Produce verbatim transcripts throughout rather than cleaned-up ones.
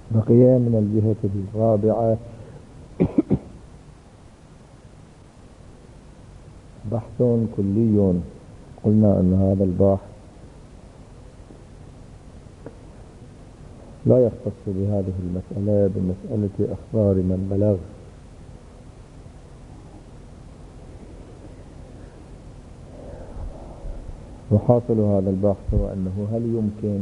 بقي من الجهة الرابعة بحث كلي. قلنا أن هذا البحث لا يختص بهذه المسألة بمسألة أخبار من بلغ، وحاصل هذا البحث هو أنه هل يمكن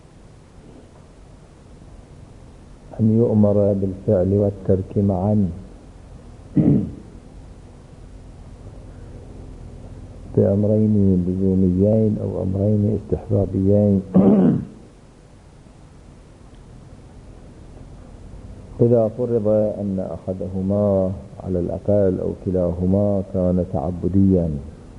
أن يؤمر بالفعل والترك معا بأمرين لزوميين أو أمرين استحبابيين إذا فرض أن أحدهما على الأقل أو كلاهما كان تعبديا.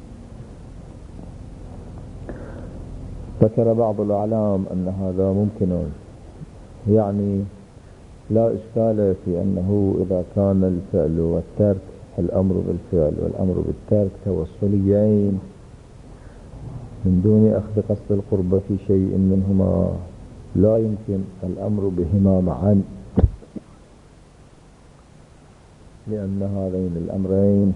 ذكر بعض الأعلام أن هذا ممكن، يعني لا إشكال في أنه إذا كان الفعل والترك، الأمر بالفعل والأمر بالترك توصليين من دون أخذ قصد القربة في شيء منهما، لا يمكن الأمر بهما معا، لأن هذين الأمرين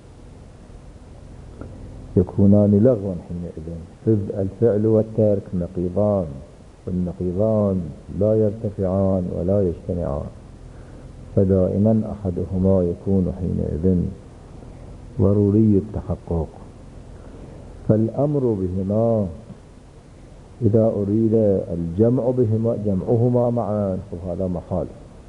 يكونان لغوا حينئذ، إذ الفعل والترك نقيضان، والنقيضان لا يرتفعان ولا يجتمعان، فدائما أحدهما يكون حينئذ ضروري التحقق. فالأمر بهما إذا أريد الجمع بهما جمعهما معا فهذا محال،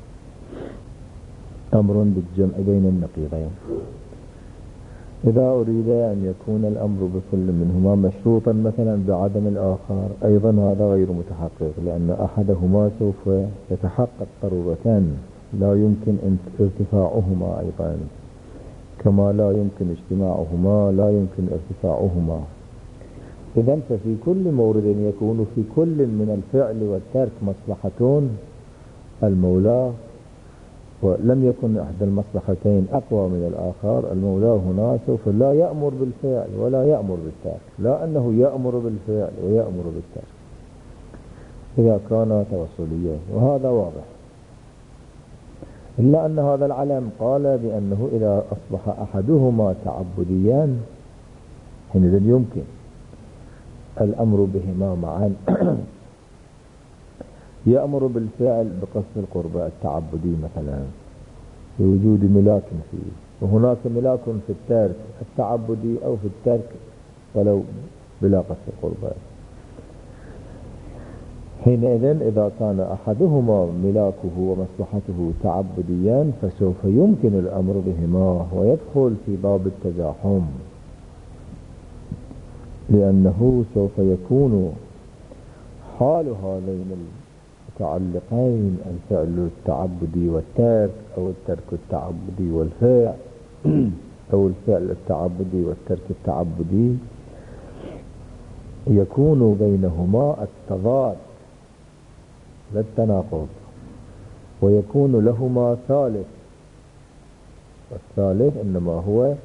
أمر بالجمع بين النقيضين. إذا أريد أن يكون الأمر بكل منهما مشروطا مثلا بعدم الآخر أيضا هذا غير متحقق، لأن أحدهما سوف يتحقق ضرورة لا يمكن ارتفاعهما أيضا، كما لا يمكن اجتماعهما لا يمكن ارتفاعهما. إذن ففي كل مورد يكون في كل من الفعل والترك مصلحة المولى، ولم يكن أحد المصلحتين أقوى من الآخر، المولى هنا سوف لا يأمر بالفعل ولا يأمر بالترك، لا أنه يأمر بالفعل ويأمر بالترك إذا كان توصليا، وهذا واضح. إلا أن هذا العلم قال بأنه إذا أصبح أحدهما تعبديا حينئذ يمكن الأمر بهما معا. يأمر بالفعل بقصد القربة التعبدي مثلا بوجود ملاك فيه، وهناك ملاك في الترك التعبدي أو في الترك ولو بلا قصد القربة. حينئذ إذا كان أحدهما ملاكه ومصلحته تعبديا فسوف يمكن الأمر بهما ويدخل في باب التزاحم، لأنه سوف يكون حال هذين المتعلقين الفعل التعبدي والترك أو الترك التعبدي والفعل أو الفعل التعبدي والترك التعبدي يكون بينهما التضاد لا التناقض، ويكون لهما ثالث، والثالث إنما هو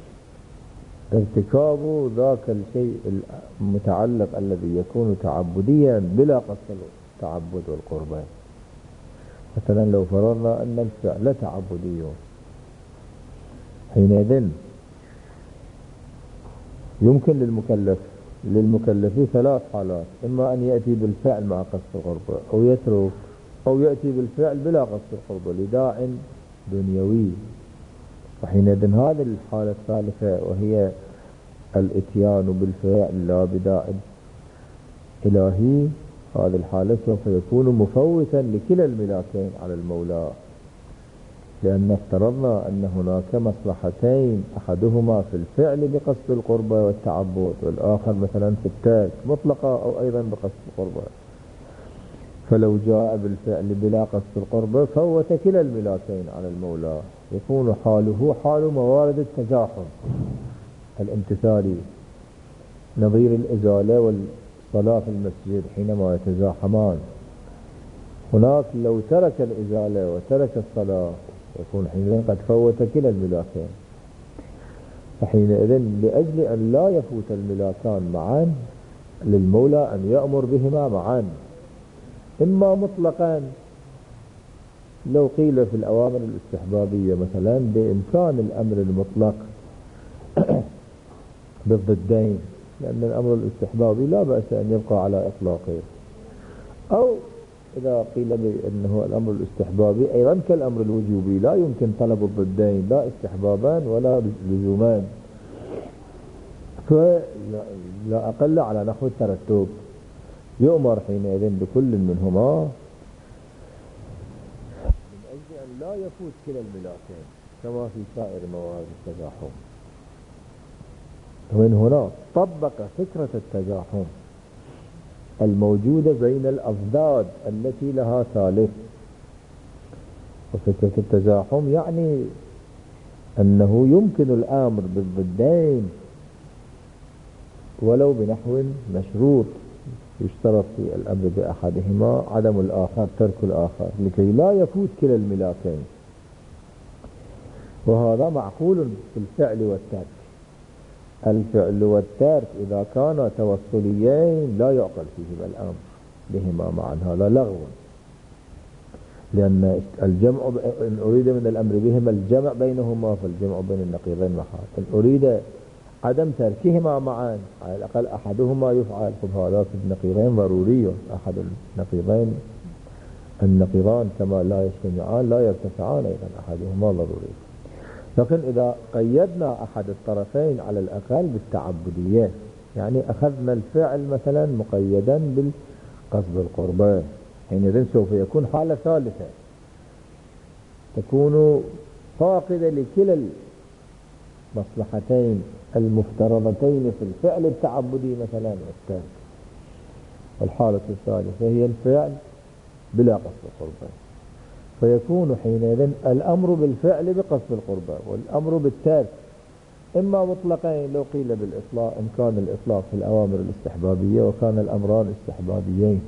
ارتكاب ذاك الشيء المتعلق الذي يكون تعبديا بلا قصد التعبد والقربان. مثلا لو فرضنا أن الفعل تعبدي، حينئذ يمكن للمكلف للمكلف ثلاث حالات، إما أن يأتي بالفعل مع قصد القربة أو يترك، أو يأتي بالفعل بلا قصد القربة لداع دنيوي. وحينئذ هذه الحالة الثالثة وهي الاتيان بالفعل لا بداع إلهي، هذه الحالة سوف يكون مفوتا لكلا الملاكين على المولى، لأن افترضنا أن هناك مصلحتين، أحدهما في الفعل بقصد القربة والتعبد، والآخر مثلا في الترك مطلقة أو أيضا بقصد القربة. فلو جاء بالفعل بلا قصد القربة فوت كلا الملاكين على المولى، يكون حاله حال موارد التزاحم الامتثالي، نظير الإزالة والصلاة في المسجد حينما يتزاحمان. هناك لو ترك الإزالة وترك الصلاة يكون حينئذ قد فوت كلا الملاكين. فحينئذ لأجل أن لا يفوت الملاكان معا للمولى أن يأمر بهما معا، إما مطلقا لو قيل في الأوامر الاستحبابية مثلا بإمكان الأمر المطلق بالضدين، لأن الأمر الاستحبابي لا بأس أن يبقى على إطلاقه، أو إذا قيل بأنه الأمر الاستحبابي أيضا كالأمر الوجوبي لا يمكن طلب الضدين، لا استحبابان ولا لزومان، فلا أقل على نحو الترتب، يؤمر حينئذ بكل منهما من أجل أن لا يفوت كلا الملاكين كما في سائر موارد التزاحم. ومن هنا طبق فكرة التزاحم الموجودة بين الأضداد التي لها ثالث. وفكرة التزاحم يعني أنه يمكن الأمر بالضدين ولو بنحو مشروط، يشترط في الأمر بأحدهما عدم الآخر، ترك الآخر، لكي لا يفوت كلا الملاكين. وهذا معقول في الفعل والترك. الفعل والترك إذا كانا توصليين لا يعقل فيهما الأمر بهما معا، هذا لغو، لأن الجمع إن أريد من الأمر بهما الجمع بينهما فالجمع بين النقيضين محال، إن أريد عدم تركهما معا على الأقل أحدهما يفعل، فهذا في النقيضين ضروري، أحد النقيضين النقيضان كما لا يجتمعان لا يرتفعان، أيضا أحدهما ضروري. لكن إذا قيدنا أحد الطرفين على الأقل بالتعبدية، يعني أخذنا الفعل مثلا مقيدا بالقصد القربان، حينئذ سوف يكون حالة ثالثة تكون فاقدة لكلا المصلحتين المفترضتين في الفعل التعبدي مثلا والترك. والحالة الثالثة هي الفعل بلا قصد القربان، فيكون حينئذ الأمر بالفعل بقصد القربان والأمر بالترك إما مطلقين لو قيل بالإطلاق، إن كان الإطلاق في الأوامر الاستحبابية وكان الأمران استحبابيين،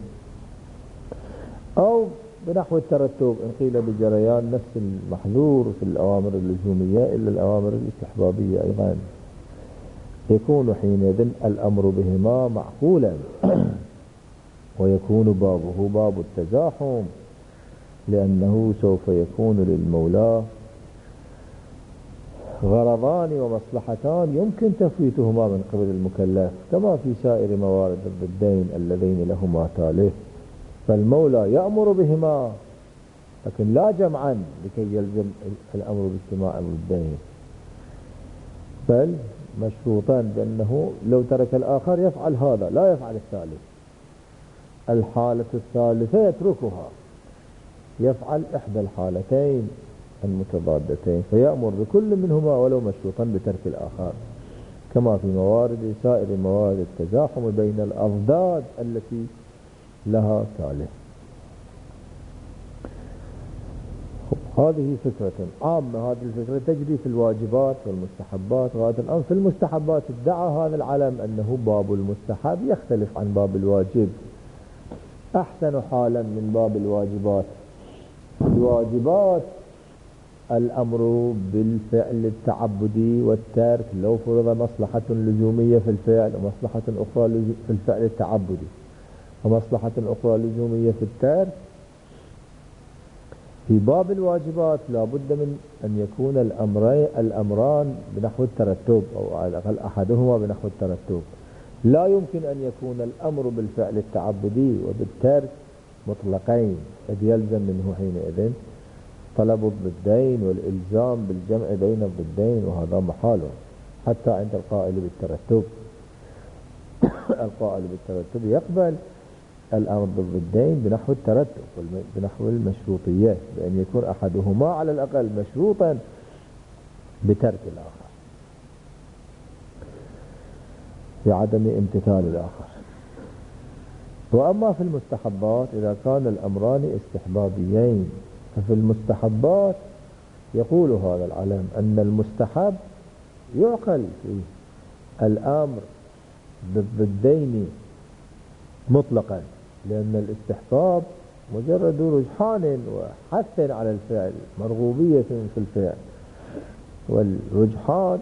أو بنحو الترتب إن قيل بجريان نفس المحذور في الأوامر اللزومية إلا الأوامر الاستحبابية أيضا، يكون حينئذ الأمر بهما معقولا ويكون بابه باب التزاحم، لأنه سوف يكون للمولى غرضان ومصلحتان يمكن تفويتهما من قبل المكلف كما في سائر موارد الضدين اللذين لهما تالف، فالمولى يأمر بهما لكن لا جمعا لكي يلزم الأمر باجتماع الضدين، بل مشروطان بأنه لو ترك الآخر يفعل هذا لا يفعل الثالث. الحالة الثالثة يتركها، يفعل إحدى الحالتين المتضادتين، فيأمر بكل منهما ولو مشروطا بترك الآخر، كما في موارد سائر موارد التزاحم بين الأضداد التي لها ثالث. هذه فكرة عامة، هذه الفكرة تجري في الواجبات والمستحبات. غاية الآن في المستحبات ادعى هذا العالم أنه باب المستحب يختلف عن باب الواجب، أحسن حالا من باب الواجبات. الواجبات الأمر بالفعل التعبدي والترك لو فرض مصلحة لزومية في الفعل ومصلحة أخرى في الفعل التعبدي ومصلحة أخرى لزومية في الترك. في باب الواجبات لا بد من أن يكون الأمرين الأمران بنحو الترتب، أو على الأقل أحدهما بنحو الترتب. لا يمكن أن يكون الأمر بالفعل التعبدي وبالترك مطلقين، قد يلزم منه حينئذ طلب الضدين والإلزام بالجمع بين الضدين، وهذا محال حتى عند القائل بالترتب. القائل بالترتب يقبل الأمر بالضدين بنحو الترتب بنحو المشروطية، بأن يكون أحدهما على الأقل مشروطا بترك الآخر بعدم امتثال الآخر. وأما في المستحبات إذا كان الأمران استحبابيين، ففي المستحبات يقول هذا العلم أن المستحب يعقل فيه الأمر بالضدين مطلقا، لأن الاستحباب مجرد رجحان وحث على الفعل، مرغوبية في الفعل، والرجحان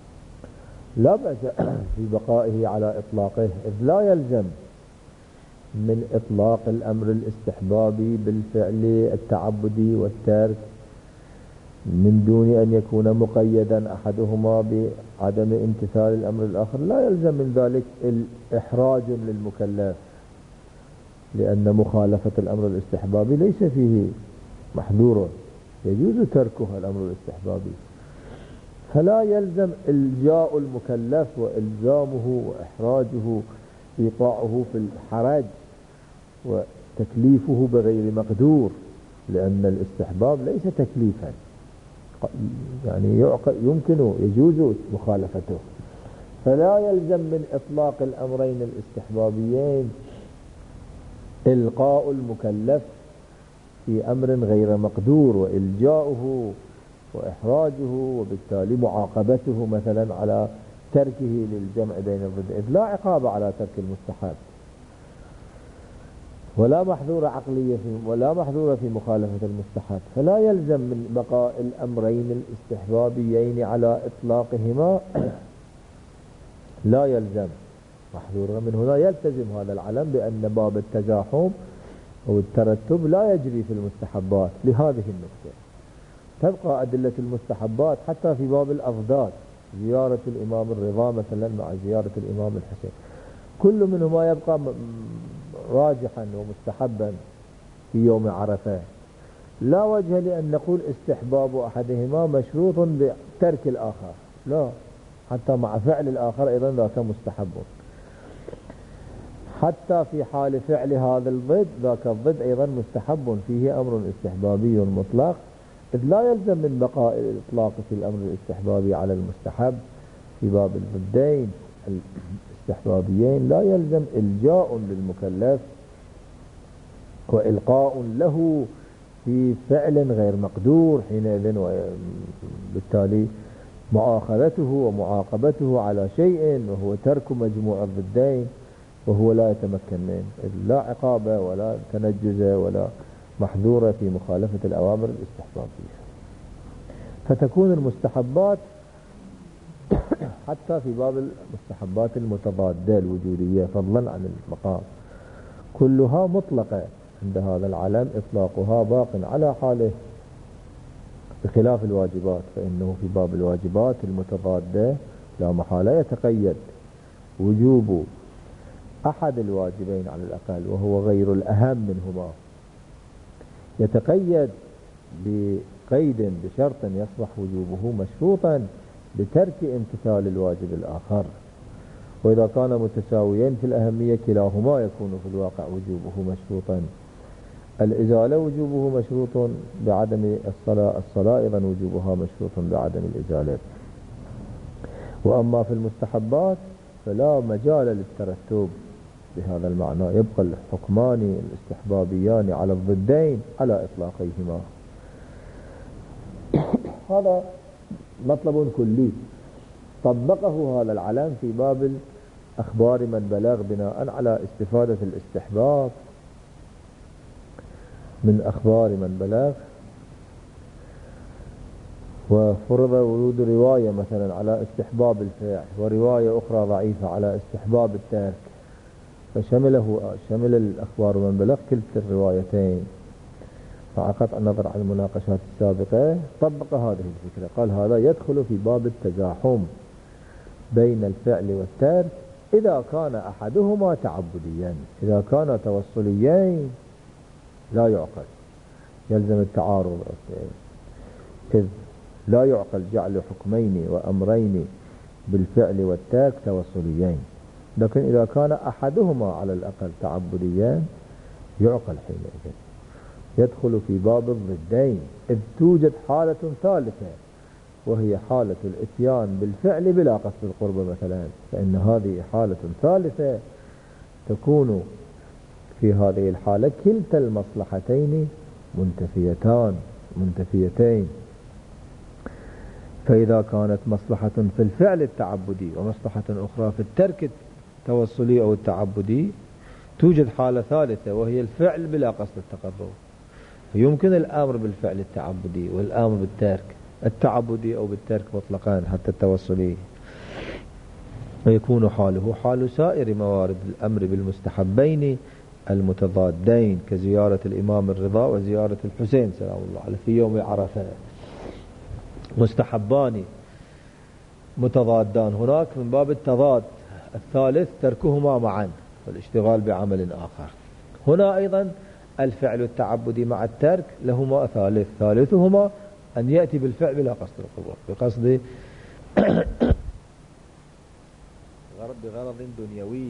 لا بأس في بقائه على إطلاقه، إذ لا يلزم من إطلاق الأمر الاستحبابي بالفعل التعبدي والترك من دون أن يكون مقيدا أحدهما بعدم امتثال الأمر الآخر، لا يلزم من ذلك الإحراج للمكلف، لأن مخالفة الأمر الاستحبابي ليس فيه محظور، يجوز تركه الأمر الاستحبابي، فلا يلزم إلجاء المكلف وإلزامه وإحراجه إيقاعه في الحرج وتكليفه بغير مقدور، لأن الاستحباب ليس تكليفا، يعني يمكن يجوز مخالفته، فلا يلزم من إطلاق الأمرين الاستحبابيين إلقاء المكلف في أمر غير مقدور وإلجاؤه وإحراجه وبالتالي معاقبته مثلا على تركه للجمع بين الضدين، لا عقاب على ترك المستحب ولا محظور عقلية في ولا محظور في مخالفة المستحب، فلا يلزم من بقاء الأمرين الاستحبابيين على إطلاقهما لا يلزم محظور. من هنا يلتزم هذا العلم بأن باب التزاحم أو الترتب لا يجري في المستحبات لهذه النقطة. تبقى أدلة المستحبات حتى في باب الأضداد، زيارة الإمام الرضا مثلا مع زيارة الإمام الحسين، كل منهما يبقى راجحا ومستحبا في يوم عرفة، لا وجه لأن نقول استحباب أحدهما مشروط بترك الآخر، لا، حتى مع فعل الآخر أيضا ذاك مستحب، حتى في حال فعل هذا الضد ذاك الضد أيضا مستحب فيه أمر استحبابي مطلق، إذ لا يلزم من بقاء الإطلاق في الأمر الاستحبابي على المستحب في باب الضدين الاستحبابيين، لا يلزم إلجاء للمكلف وإلقاء له في فعل غير مقدور حينئذ، وبالتالي مؤاخذته ومعاقبته على شيء وهو ترك مجموع الضدين وهو لا يتمكن منه، لا عقاب ولا تنجز ولا محذورة في مخالفة الأوامر الاستحبابية. فتكون المستحبات حتى في باب المستحبات المتضادة الوجودية فضلا عن المقام كلها مطلقة عند هذا العلم، إطلاقها باق على حاله بخلاف الواجبات، فإنه في باب الواجبات المتضادة لا محالة يتقيد وجوب أحد الواجبين على الأقل وهو غير الأهم منهما، يتقيد بقيد بشرط يصبح وجوبه مشروطا بترك امتثال الواجب الآخر، وإذا كان متساويين في الأهمية كلاهما يكون في الواقع وجوبه مشروطا. الإزالة وجوبه مشروط بعدم الصلاة، الصلاة أيضا وجوبها مشروط بعدم الإزالة. وأما في المستحبات فلا مجال للترتب بهذا المعنى، يبقى الحكمان الاستحبابيان على الضدين على إطلاقهما. هذا مطلب كلي طبقه هذا العلم في باب أخبار من بلغ بناء على استفادة الاستحباب من أخبار من بلغ، وفرض ورود رواية مثلا على استحباب الفعل ورواية أخرى ضعيفة على استحباب الترك، فشمله شمل الأخبار من بلغ كلتا الروايتين مع قطع النظر عن المناقشات السابقة. طبق هذه الفكرة، قال هذا يدخل في باب التزاحم بين الفعل والترك إذا كان أحدهما تعبديا، إذا كان توصليين لا يعقل، يلزم التعارض، إذ لا يعقل جعل حكمين وأمرين بالفعل والترك توصليين، لكن إذا كان أحدهما على الأقل تعبديا يعقل حينئذ، يدخل في باب الضدين، إذ توجد حالة ثالثة وهي حالة الاتيان بالفعل بلا قصد القرب مثلا، فإن هذه حالة ثالثة تكون في هذه الحالة كلتا المصلحتين منتفيتان منتفيتين، فإذا كانت مصلحة في الفعل التعبدي ومصلحة أخرى في الترك التوصلي أو التعبدي توجد حالة ثالثة وهي الفعل بلا قصد التقرب، فيمكن الأمر بالفعل التعبدي والأمر بالترك التعبدي أو بالترك مطلقا حتى التوصلي، ويكون حاله حال سائر موارد الأمر بالمستحبين المتضادين كزيارة الإمام الرضا وزيارة الحسين سلام الله عليه في يوم عرفة، مستحبان متضادان هناك من باب التضاد. الثالث تركهما معا والاشتغال بعمل آخر. هنا أيضا الفعل التعبدي مع الترك لهما ثالث، ثالثهما أن يأتي بالفعل بلا قصد القبول، بقصد بغرض دنيوي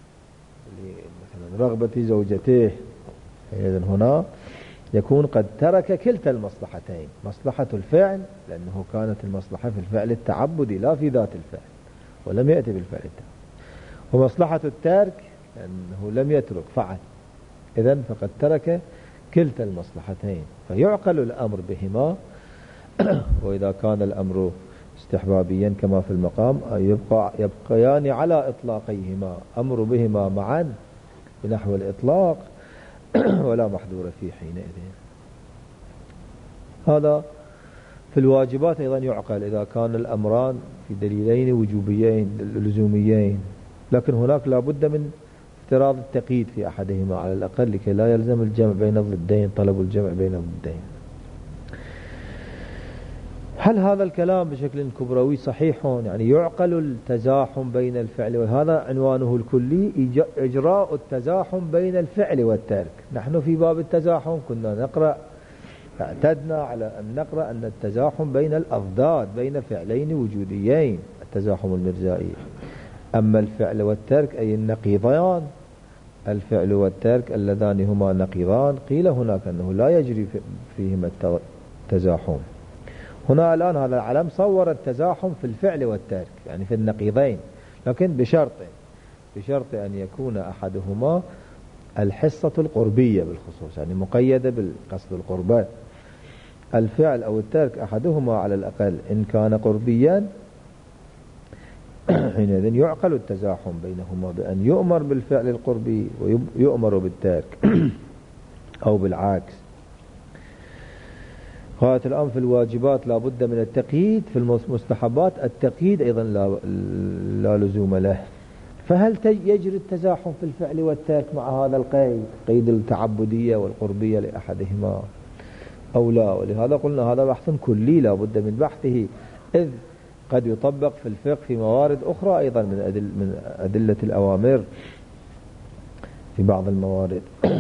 مثلا رغبة زوجته. إذن هنا يكون قد ترك كلتا المصلحتين، مصلحة الفعل لأنه كانت المصلحة في الفعل التعبدي لا في ذات الفعل ولم يأتي بالفعل التعبدي، ومصلحة الترك لأنه لم يترك فعل، إذن فقد ترك كلتا المصلحتين، فيعقل الأمر بهما. وإذا كان الأمر استحبابيا كما في المقام يبقى يبقيان على إطلاقيهما، أمر بهما معا بنحو الإطلاق ولا محذور فيه حينئذ. هذا في الواجبات أيضا يعقل إذا كان الأمران في دليلين وجوبيين لزوميين، لكن هناك لا بد من افتراض التقييد في أحدهما على الأقل لكي لا يلزم الجمع بين الضدين، طلب الجمع بين الضدين. هل هذا الكلام بشكل كبروي صحيح؟ يعني يعقل التزاحم بين الفعل، وهذا عنوانه الكلي إجراء التزاحم بين الفعل والترك. نحن في باب التزاحم كنا نقرأ، اعتدنا على أن نقرأ أن التزاحم بين الأضداد بين فعلين وجوديين، التزاحم المرزائي. أما الفعل والترك أي النقيضان، الفعل والترك اللذان هما نقيضان، قيل هناك أنه لا يجري فيهما التزاحم. هنا الآن هذا العلم صور التزاحم في الفعل والترك يعني في النقيضين، لكن بشرط بشرط أن يكون أحدهما الحصة القربية بالخصوص، يعني مقيدة بالقصد القربة. الفعل أو الترك أحدهما على الأقل إن كان قربيا حينئذ يعقل التزاحم بينهما بأن يؤمر بالفعل القربي ويؤمر بالترك أو بالعكس. غاية الآن في الواجبات لا بد من التقييد، في المستحبات التقييد أيضا لا, لا لزوم له. فهل يجري التزاحم في الفعل والترك مع هذا القيد، قيد التعبدية والقربية لأحدهما أو لا؟ ولهذا قلنا هذا بحث كلي لا بد من بحثه، إذ قد يطبق في الفقه في موارد أخرى أيضا من أدل من أدلة الأوامر في بعض الموارد.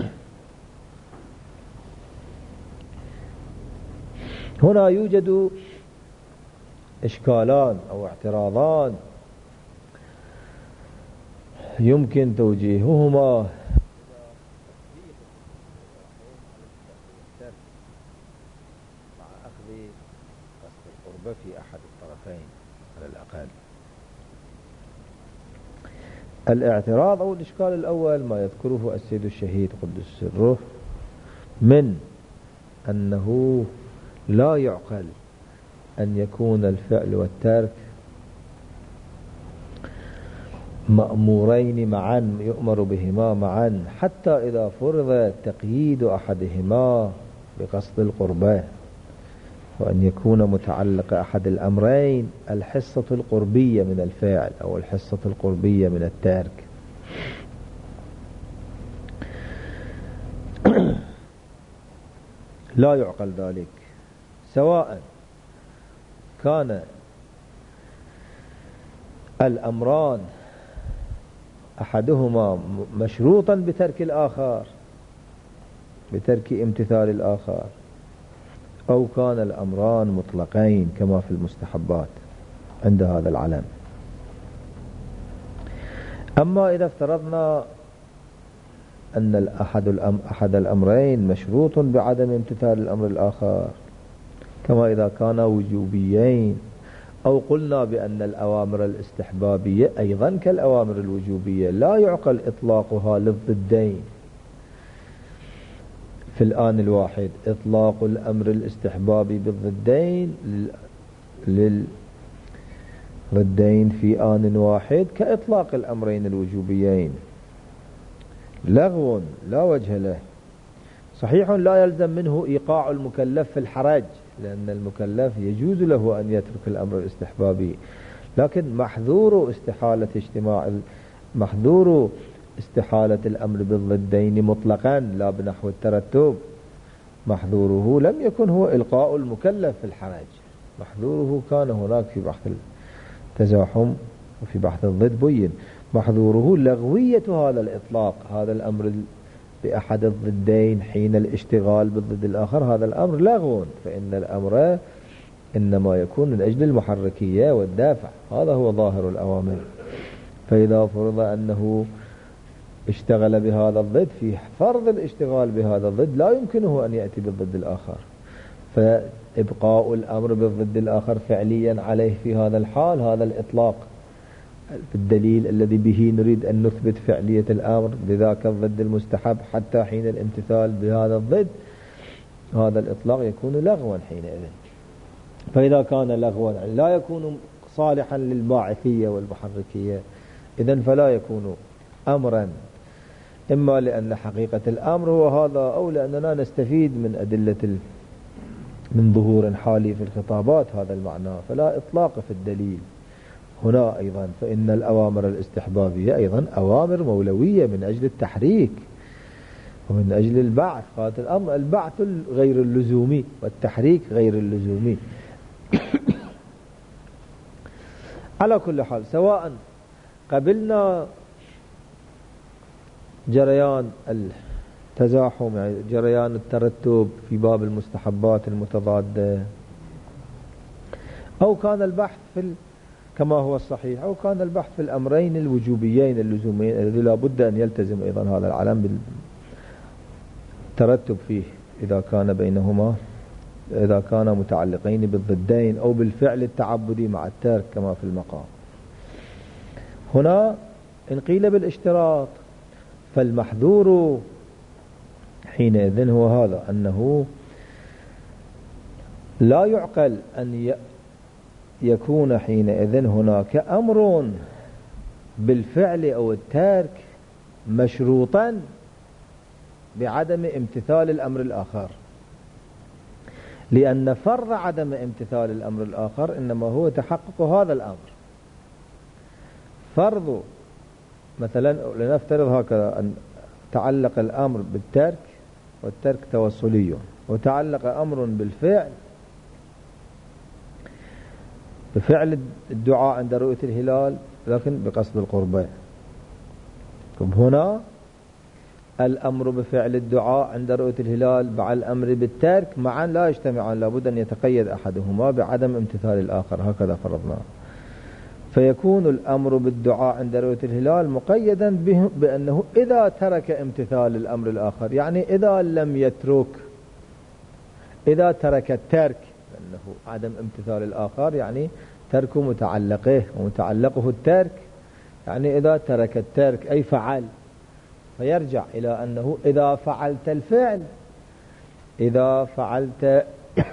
هنا يوجد إشكالان أو اعتراضان يمكن توجيههما مع أخذ قصد القربة في أحد الطرفين على الأقل. الاعتراض أو الإشكال الأول ما يذكره السيد الشهيد قدس سره من أنه لا يعقل أن يكون الفعل والترك مأمورين معا يؤمر بهما معا، حتى إذا فرض تقييد أحدهما بقصد القربة، وأن يكون متعلق أحد الأمرين الحصة القربية من الفعل أو الحصة القربية من الترك. لا يعقل ذلك، سواء كان الأمران أحدهما مشروطا بترك الآخر بترك امتثال الآخر، أو كان الأمران مطلقين كما في المستحبات عند هذا العلم. أما إذا افترضنا أن أحد الأم أحد الأمرين مشروط بعدم امتثال الأمر الآخر كما إذا كانا وجوبيين، أو قلنا بأن الأوامر الاستحبابية أيضا كالأوامر الوجوبية لا يعقل إطلاقها للضدين في الآن الواحد، إطلاق الأمر الاستحبابي بالضدين للضدين في آن واحد كإطلاق الأمرين الوجوبيين لغو لا وجه له. صحيح لا يلزم منه إيقاع المكلف في الحرج، لأن المكلف يجوز له أن يترك الأمر الاستحبابي، لكن محذور استحالة اجتماع محذور استحالة الأمر بالضدين مطلقا لا بنحو الترتب، محذوره لم يكن هو إلقاء المكلف في الحرج، محذوره كان هناك في بحث التزاحم وفي بحث الضد بين، محذوره لغوية هذا الإطلاق، هذا الأمر بأحد الضدين حين الاشتغال بالضد الآخر، هذا الأمر لغو، فإن الأمر إنما يكون من أجل المحركية والدافع، هذا هو ظاهر الأوامر. فإذا فرض أنه اشتغل بهذا الضد، في فرض الاشتغال بهذا الضد لا يمكنه أن يأتي بالضد الآخر، فإبقاء الأمر بالضد الآخر فعليا عليه في هذا الحال، هذا الإطلاق الدليل الذي به نريد أن نثبت فعلية الأمر بذاك الضد المستحب حتى حين الامتثال بهذا الضد، هذا الإطلاق يكون لغوا حينئذ. فإذا كان لغوا لا يكون صالحا للباعثية والمحركية، إذن فلا يكون أمرا، إما لأن حقيقة الأمر هو هذا، أو لأننا نستفيد من أدلة من ظهور حالي في الخطابات هذا المعنى، فلا إطلاق في الدليل. هنا أيضا فإن الأوامر الاستحبابية أيضا أوامر مولوية من أجل التحريك ومن أجل البعث، هذا الأمر البعث غير اللزومي والتحريك غير اللزومي. على كل حال، سواء قبلنا جريان التزاحم يعني جريان الترتب في باب المستحبات المتضادة، أو كان البحث في ال... كما هو الصحيح، أو كان البحث في الأمرين الوجوبيين اللزوميين الذي لا بد أن يلتزم أيضا هذا العلم بالترتب فيه إذا كان بينهما إذا كان متعلقين بالضدين أو بالفعل التعبدي مع الترك كما في المقام. هنا إن قيل بالاشتراط فالمحذور حينئذ هو هذا، أنه لا يعقل أن يكون حينئذ هناك أمر بالفعل أو الترك مشروطا بعدم امتثال الأمر الآخر، لأن فرض عدم امتثال الأمر الآخر إنما هو تحقق هذا الأمر. فرض مثلا لنفترض هكذا أن تعلق الأمر بالترك والترك توصلي، وتعلق أمر بالفعل بفعل الدعاء عند رؤية الهلال لكن بقصد القربة. هنا الأمر بفعل الدعاء عند رؤية الهلال مع الأمر بالترك معا لا يجتمعان، لابد أن يتقيد أحدهما بعدم امتثال الآخر، هكذا فرضنا. فيكون الأمر بالدعاء عند رؤية الهلال مقيدا به بأنه إذا ترك امتثال الأمر الآخر، يعني إذا لم يترك، إذا ترك الترك، لأنه عدم امتثال الآخر يعني ترك متعلقه، ومتعلقه الترك، يعني إذا ترك الترك أي فعل، فيرجع إلى أنه إذا فعلت الفعل، إذا فعلت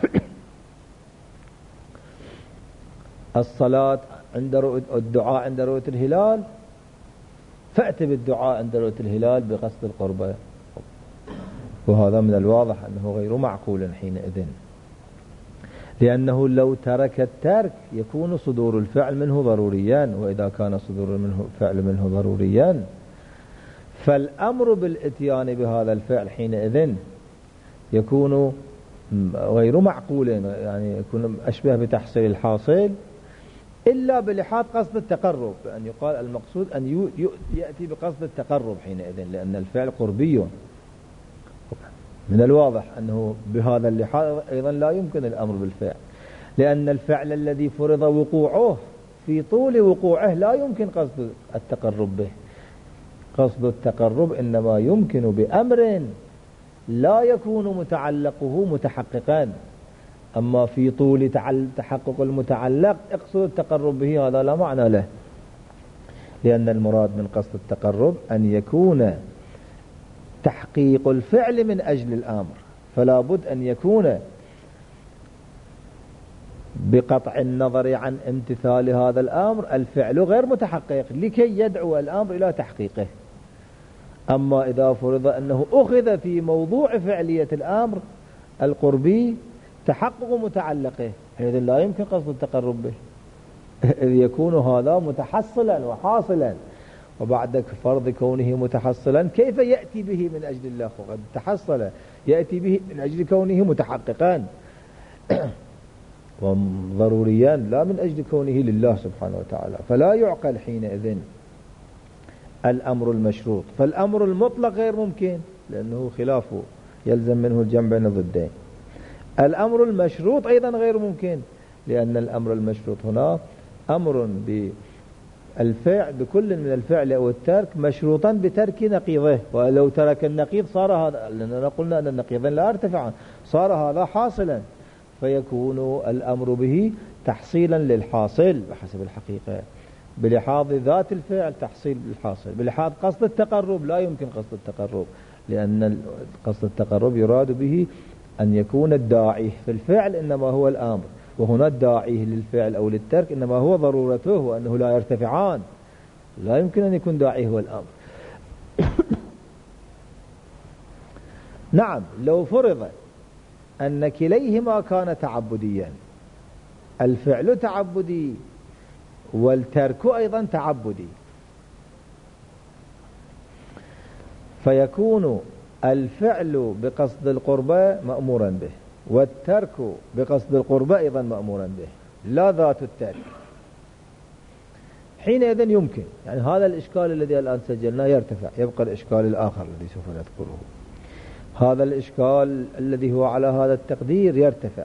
الصلاة عند رؤية الدعاء عند رؤية الهلال فأت بالدعاء عند رؤية الهلال بقصد القربة، وهذا من الواضح أنه غير معقول حينئذ، لأنه لو ترك الترك يكون صدور الفعل منه ضروريا، وإذا كان صدور الفعل منه ضروريا فالأمر بالإتيان بهذا الفعل حينئذ يكون غير معقول، يعني يكون أشبه بتحصيل الحاصل إلا بلحاظ قصد التقرب، بأن يقال المقصود أن يأتي بقصد التقرب حينئذ، لأن الفعل قربي. من الواضح أنه بهذا اللحاظ أيضا لا يمكن الأمر بالفعل، لأن الفعل الذي فرض وقوعه في طول وقوعه لا يمكن قصد التقرب به. قصد التقرب إنما يمكن بأمر لا يكون متعلقه متحققا، أما في طول تحقق المتعلق اقصد التقرب به، هذا لا معنى له، لأن المراد من قصد التقرب أن يكون تحقيق الفعل من أجل الأمر، فلا بد أن يكون بقطع النظر عن امتثال هذا الأمر الفعل غير متحقق لكي يدعو الأمر إلى تحقيقه. أما إذا فرض أنه أخذ في موضوع فعلية الأمر القربي تحقق متعلقه، إذا لا يمكن قصد التقرب به، إذ يكون هذا متحصلا وحاصلا، وبعد فرض كونه متحصلا كيف يأتي به من أجل الله؟ وقد تحصل، يأتي به من أجل كونه متحققا وضروريان، لا من أجل كونه لله سبحانه وتعالى. فلا يعقل حينئذ الأمر المشروط. فالأمر المطلق غير ممكن لأنه خلافه، يلزم منه الجمع بين الضدين. الأمر المشروط أيضا غير ممكن، لأن الأمر المشروط هنا أمر بالفعل بكل من الفعل أو الترك مشروطا بترك نقيضه، ولو ترك النقيض صار هذا، لأننا قلنا أن النقيضين لا ارتفعان، صار هذا حاصلا، فيكون الأمر به تحصيلا للحاصل بحسب الحقيقة، بلحاظ ذات الفعل تحصيل الحاصل، بلحاظ قصد التقرب لا يمكن قصد التقرب، لأن قصد التقرب يراد به أن يكون الداعي في الفعل إنما هو الأمر، وهنا الداعي للفعل أو للترك إنما هو ضرورته وأنه لا يرتفعان، لا يمكن أن يكون داعي هو الأمر. نعم، لو فرض أن كليهما كان تعبديا، الفعل تعبدي والترك أيضا تعبدي، فيكون الفعل بقصد القربة مأمورا به، والترك بقصد القربة أيضا مأمورا به، لا ذات الترك. حينئذ يمكن، يعني هذا الإشكال الذي الآن سجلناه يرتفع، يبقى الإشكال الآخر الذي سوف نذكره. هذا الإشكال الذي هو على هذا التقدير يرتفع،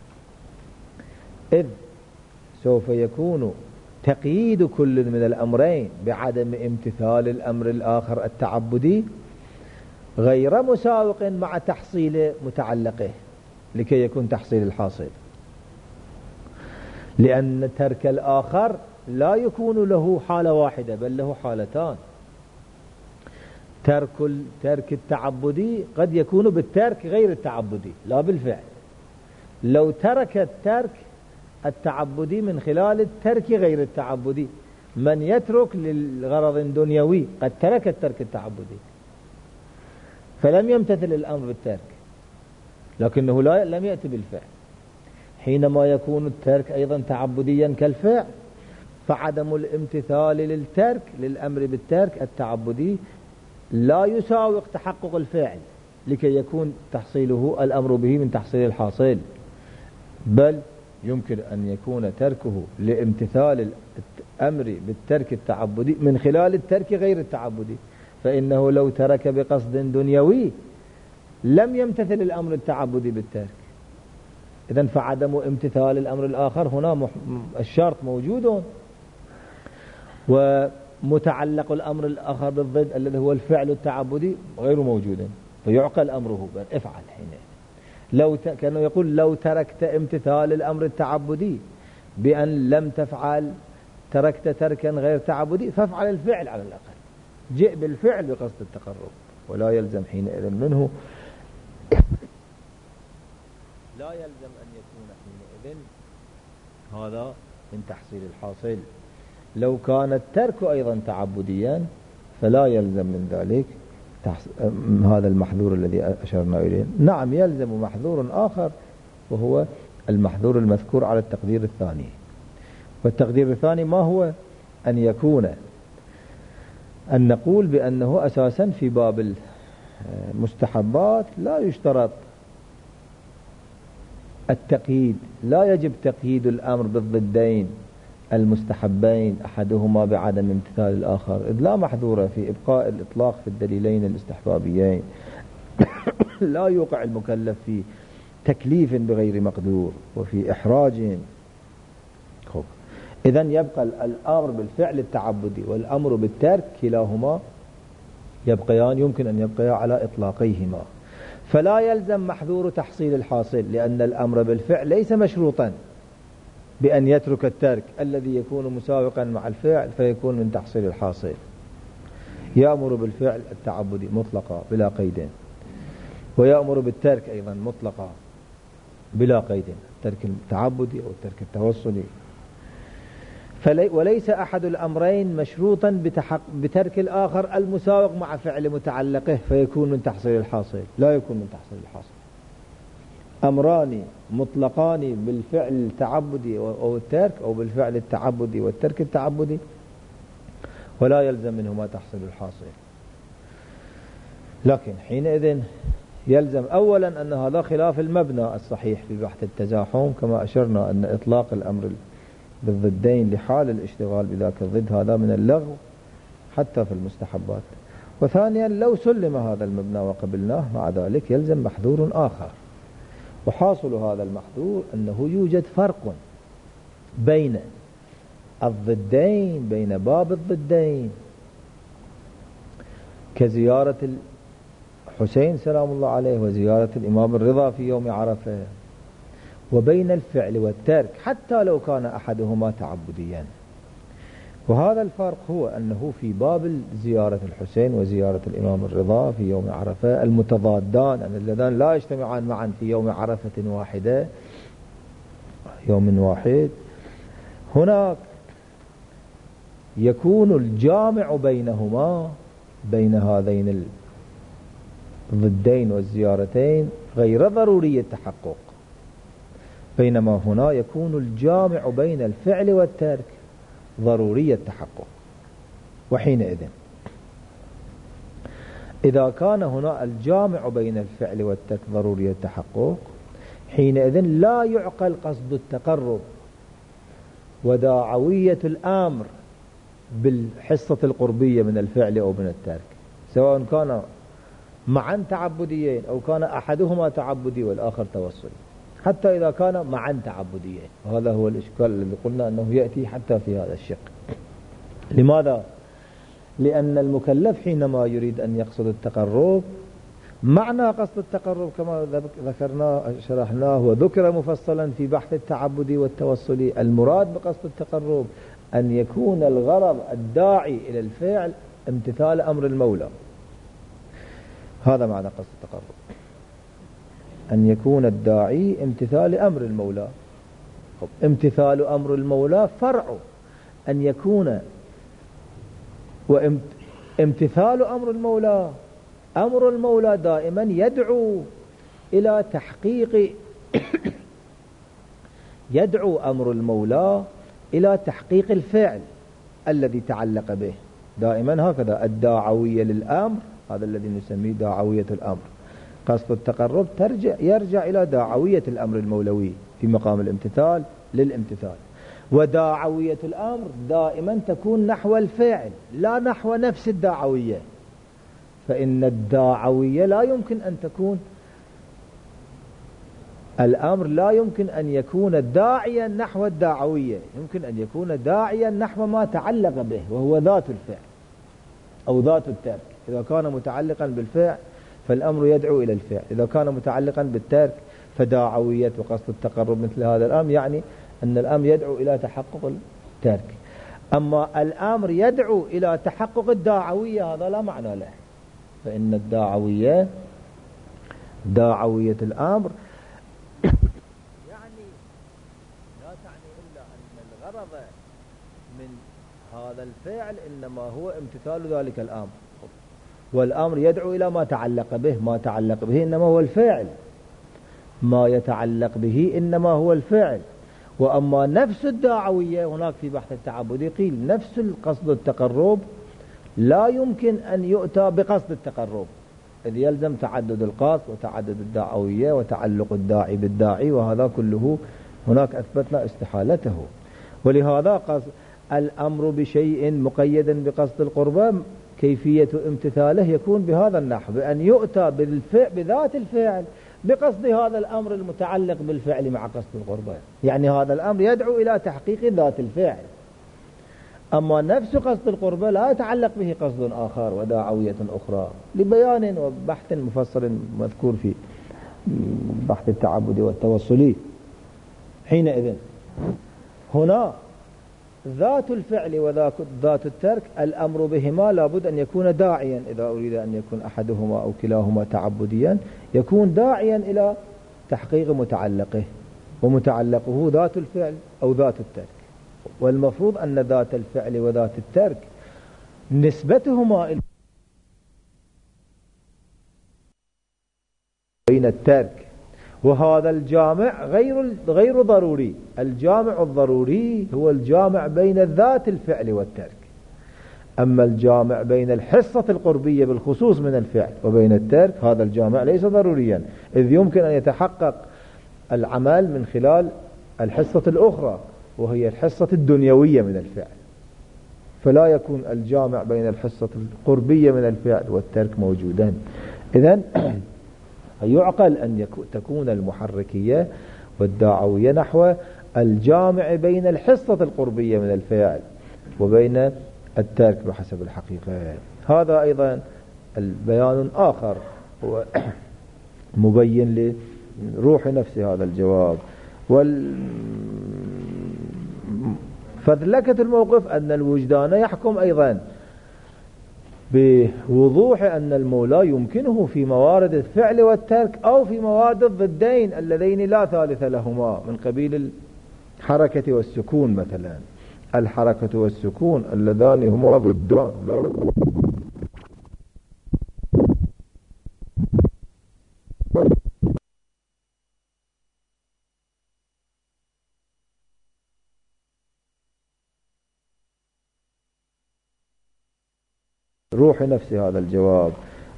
إذ سوف يكون تقييد كل من الأمرين بعدم امتثال الأمر الآخر التعبدي غير مساوق مع تحصيل متعلقه لكي يكون تحصيل الحاصل، لأن ترك الآخر لا يكون له حالة واحدة بل له حالتان. ترك ترك التعبدي قد يكون بالترك غير التعبدي لا بالفعل. لو ترك الترك التعبدي من خلال الترك غير التعبدي، من يترك للغرض دنيوي قد ترك الترك التعبدي فلم يمتثل الأمر بالترك، لكنه لا لم يأتي بالفعل. حينما يكون الترك أيضا تعبديا كالفعل، فعدم الامتثال للترك للأمر بالترك التعبدي لا يساوق تحقق الفعل لكي يكون تحصيله الأمر به من تحصيل الحاصل، بل يمكن أن يكون تركه لامتثال الأمر بالترك التعبدي من خلال الترك غير التعبدي، فإنه لو ترك بقصد دنيوي لم يمتثل الأمر التعبدي بالترك. إذن فعدم امتثال الأمر الآخر هنا الشرط موجود، ومتعلق الأمر الآخر بالضد الذي هو الفعل التعبدي غير موجود، فيعقل أمره بل افعل. حين لو ت... كانوا يقول لو تركت امتثال الأمر التعبدي بأن لم تفعل، تركت تركا غير تعبدي، فافعل الفعل على الأقل، جئ بالفعل بقصد التقرب، ولا يلزم حينئذ منه لا يلزم أن يكون حينئذ هذا من تحصيل الحاصل. لو كان الترك أيضا تعبديا فلا يلزم من ذلك هذا المحذور الذي أشرنا إليه. نعم، يلزم محذور آخر وهو المحذور المذكور على التقدير الثاني. والتقدير الثاني ما هو؟ أن يكون أن نقول بأنه أساسا في باب المستحبات لا يشترط التقييد، لا يجب تقييد الأمر بالضدين المستحبين أحدهما بعدم امتثال الآخر، إذ لا محذور في إبقاء الإطلاق في الدليلين الاستحبابيين. لا يوقع المكلف في تكليف بغير مقدور وفي إحراج. إذن يبقى الأمر بالفعل التعبدي والأمر بالترك كلاهما يبقيان، يمكن أن يبقيا على إطلاقيهما، فلا يلزم محذور تحصيل الحاصل، لأن الأمر بالفعل ليس مشروطا بأن يترك الترك الذي يكون مساوقا مع الفعل فيكون من تحصيل الحاصل. يأمر بالفعل التعبدي مطلقا بلا قيد، ويأمر بالترك أيضا مطلقا بلا قيد، الترك التعبدي أو الترك التوصلي. وليس أحد الأمرين مشروطا بترك الآخر المساوق مع فعل متعلقه فيكون من تحصيل الحاصل، لا يكون من تحصيل الحاصل. أمران مطلقان بالفعل التعبدي أو الترك، أو بالفعل التعبدي والترك التعبدي، ولا يلزم منه ما تحصل الحاصل. لكن حينئذ يلزم أولا أن هذا خلاف المبنى الصحيح في بحث التزاحم، كما أشرنا أن إطلاق الأمر بالضدين لحال الاشتغال بذاك الضد هذا من اللغو حتى في المستحبات. وثانيا لو سلم هذا المبنى وقبلناه مع ذلك يلزم محذور آخر، وحاصل هذا المحذور أنه يوجد فرق بين الضدين، بين باب الضدين كزيارة الحسين سلام الله عليه وزيارة الإمام الرضا في يوم عرفة، وبين الفعل والترك حتى لو كان أحدهما تعبديا. وهذا الفرق هو أنه في باب زيارة الحسين وزيارة الإمام الرضا في يوم عرفة المتضادان أن اللذان لا يجتمعان معا في يوم عرفة واحدة يوم واحد، هناك يكون الجامع بينهما بين هذين الضدين والزيارتين غير ضروري التحقق، بينما هنا يكون الجامع بين الفعل والترك ضروري التحقق. وحينئذ إذا كان هنا الجامع بين الفعل والترك ضروري التحقق، حينئذ لا يعقل قصد التقرب وداعوية الأمر بالحصة القربية من الفعل أو من الترك، سواء كان معا تعبديين أو كان أحدهما تعبدي والآخر توسلي، حتى إذا كان معا تعبديين. وهذا هو الإشكال الذي قلنا أنه يأتي حتى في هذا الشق. لماذا؟ لأن المكلف حينما يريد أن يقصد التقرب، معنى قصد التقرب كما ذكرنا شرحناه وذكر مفصلا في بحث التعبدي والتوسلي، المراد بقصد التقرب أن يكون الغرض الداعي إلى الفعل امتثال أمر المولى. هذا معنى قصد التقرب، أن يكون الداعي امتثال أمر المولى. امتثال أمر المولى فرع أن يكون، وامتثال أمر المولى، أمر المولى دائما يدعو إلى تحقيق يدعو أمر المولى إلى تحقيق الفعل الذي تعلق به، دائما هكذا الداعوية للأمر، هذا الذي نسميه داعوية الأمر. قصد التقرب ترجع يرجع إلى داعوية الأمر المولوي في مقام الامتثال للامتثال، وداعوية الأمر دائما تكون نحو الفعل لا نحو نفس الداعوية، فإن الداعوية لا يمكن أن تكون، الأمر لا يمكن أن يكون داعيا نحو الداعوية، يمكن أن يكون داعيا نحو ما تعلق به وهو ذات الفعل أو ذات الترك. إذا كان متعلقا بالفعل فالأمر يدعو إلى الفعل، إذا كان متعلقا بالترك فداعوية وقصد التقرب مثل هذا الأمر يعني أن الأمر يدعو إلى تحقق الترك. أما الأمر يدعو إلى تحقق الداعوية هذا لا معنى له، فإن الداعوية داعوية الأمر يعني لا تعني إلا أن الغرض من هذا الفعل إنما هو امتثال ذلك الأمر، والأمر يدعو إلى ما تعلق به، ما تعلق به إنما هو الفعل، ما يتعلق به إنما هو الفعل. وأما نفس الداعوية هناك في بحث التعبدي قيل نفس القصد التقرب لا يمكن أن يؤتى بقصد التقرب، إذ يلزم تعدد القصد وتعدد الداعوية وتعلق الداعي بالداعي، وهذا كله هناك أثبتنا استحالته. ولهذا قصد الأمر بشيء مقيدا بقصد القربة كيفية امتثاله يكون بهذا النحو، بأن يؤتى بالفعل بذات الفعل بقصد هذا الأمر المتعلق بالفعل مع قصد القربة، يعني هذا الأمر يدعو إلى تحقيق ذات الفعل. أما نفس قصد القربة لا يتعلق به قصد آخر وداعوية أخرى، لبيان وبحث مفصل مذكور في بحث التعبدي والتوسلي. حينئذ هنا ذات الفعل وذات الترك الأمر بهما لابد أن يكون داعيا، إذا أريد أن يكون أحدهما أو كلاهما تعبديا يكون داعيا إلى تحقيق متعلقه، ومتعلقه ذات الفعل أو ذات الترك. والمفروض أن ذات الفعل وذات الترك نسبتهما بين الترك، وهذا الجامع غير غير ضروري. الجامع الضروري هو الجامع بين ذات الفعل والترك. أما الجامع بين الحصة القربية بالخصوص من الفعل وبين الترك، هذا الجامع ليس ضروريا، إذ يمكن أن يتحقق العمل من خلال الحصة الأخرى وهي الحصة الدنيوية من الفعل، فلا يكون الجامع بين الحصة القربية من الفعل والترك موجودا. إذن يعقل أن تكون المحركية والدعوية نحو الجامع بين الحصة القربية من الفعل وبين الترك بحسب الحقيقة. هذا أيضا البيان آخر هو مبين لروح نفس هذا الجواب. وال فذلكة الموقف أن الوجدان يحكم أيضا بوضوح أن المولى يمكنه في موارد الفعل والترك أو في موارد الضدين اللذين لا ثالث لهما من قبيل الحركة والسكون مثلا. الحركة والسكون اللذان هما ضدان روح نفس هذا الجواب.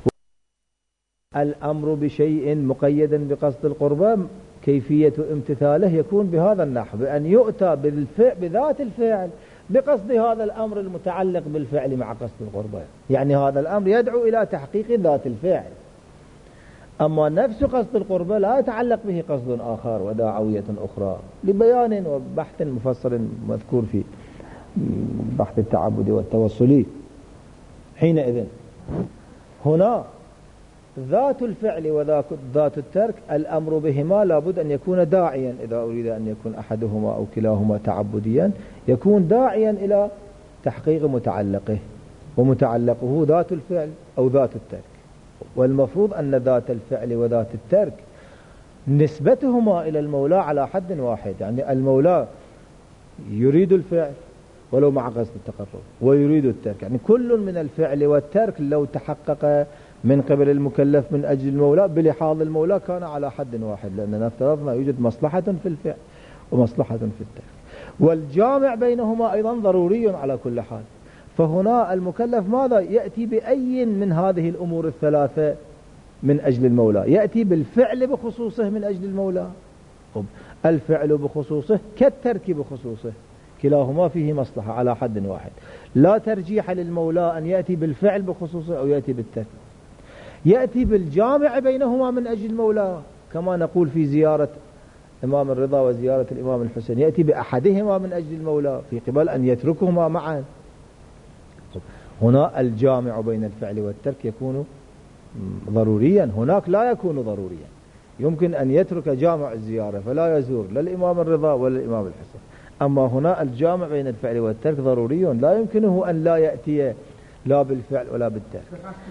الأمر بشيء مقيدا بقصد القربة كيفية امتثاله يكون بهذا النحو، بأن يؤتى بالفعل بذات الفعل بقصد هذا الأمر المتعلق بالفعل مع قصد القربة، يعني هذا الأمر يدعو إلى تحقيق ذات الفعل، أما نفس قصد القربة لا يتعلق به قصد آخر ودعوية أخرى، لبيان وبحث مفصل مذكور في بحث التعبد والتوصلي. حينئذ هنا ذات الفعل وذات الترك الأمر بهما لابد أن يكون داعيا، إذا أريد أن يكون أحدهما أو كلاهما تعبديا يكون داعيا إلى تحقيق متعلقه، ومتعلقه ذات الفعل أو ذات الترك. والمفروض أن ذات الفعل وذات الترك نسبتهما إلى المولى على حد واحد، يعني المولى يريد الفعل ولو مع قصد التقرب ويريد الترك، يعني كل من الفعل والترك لو تحقق من قبل المكلف من أجل المولى بلحاظ المولى كان على حد واحد، لأننا افترضنا يوجد مصلحة في الفعل ومصلحة في الترك، والجامع بينهما أيضا ضروري على كل حال. فهنا المكلف ماذا يأتي بأي من هذه الأمور الثلاثة من أجل المولى؟ يأتي بالفعل بخصوصه من أجل المولى، الفعل بخصوصه كالترك بخصوصه، كلاهما فيه مصلحة على حد واحد، لا ترجيح للمولى أن يأتي بالفعل بخصوصه أو يأتي بالترك. يأتي بالجامع بينهما من أجل المولى، كما نقول في زيارة إمام الرضا وزيارة الإمام الحسين، يأتي بأحدهما من أجل المولى في قبل أن يتركهما معا. هنا الجامع بين الفعل والترك يكون ضروريا، هناك لا يكون ضروريا، يمكن أن يترك جامع الزيارة فلا يزور لا الإمام الرضا ولا الإمام الحسين، أما هنا الجامع بين الفعل والترك ضروري، لا يمكنه أن لا يأتي لا بالفعل ولا بالترك.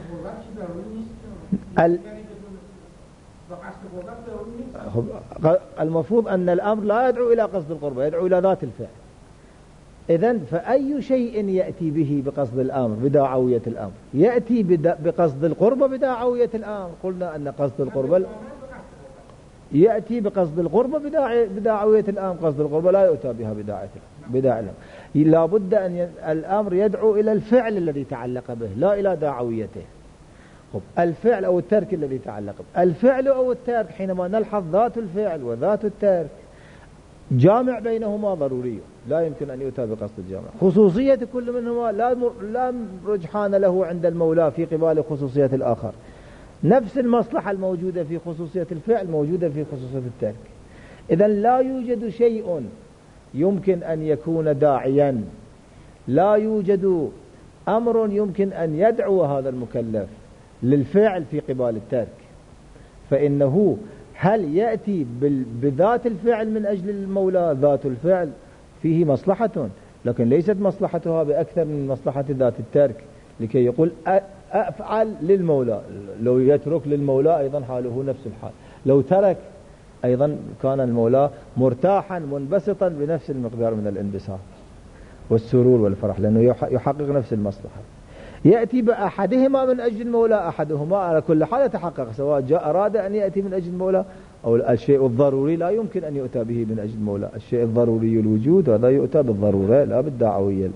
المفروض أن الأمر لا يدعو إلى قصد القربة، يدعو إلى ذات الفعل. إذن فأي شيء يأتي به بقصد الأمر بداعوية الأمر؟ يأتي بقصد القربة بداعوية الأمر. قلنا أن قصد القربة يأتي بقصد القربة بداعوية الأمر، قصد القربة لا يؤتى بها بداعية بداعية الأمر. لا بد أن الأمر يدعو إلى الفعل الذي تعلق به لا إلى داعويته. خب الفعل أو الترك الذي تعلق به، الفعل أو الترك حينما نلحظ ذات الفعل وذات الترك جامع بينهما ضروري، لا يمكن أن يؤتى بقصد الجامع. خصوصية كل منهما لا لا رجحان له عند المولى في قبال خصوصية الآخر، نفس المصلحة الموجودة في خصوصية الفعل موجودة في خصوصية الترك. إذن لا يوجد شيء يمكن أن يكون داعيا، لا يوجد أمر يمكن أن يدعو هذا المكلف للفعل في قبال الترك، فإنه هل يأتي بذات الفعل من أجل المولى؟ ذات الفعل فيه مصلحة، لكن ليست مصلحتها بأكثر من مصلحة ذات الترك، لكي يقول أفعل للمولى. لو يترك للمولى أيضا حاله نفس الحال، لو ترك أيضا كان المولى مرتاحا منبسطا بنفس المقدار من الانبساط والسرور والفرح، لأنه يحقق نفس المصلحة. يأتي بأحدهما من أجل المولى، أحدهما على كل حال يتحقق، سواء جاء أراد أن يأتي من أجل المولى أو الشيء الضروري لا يمكن أن يؤتى به من أجل المولى. الشيء الضروري الوجود هذا يؤتى بالضرورة لا بالدعوية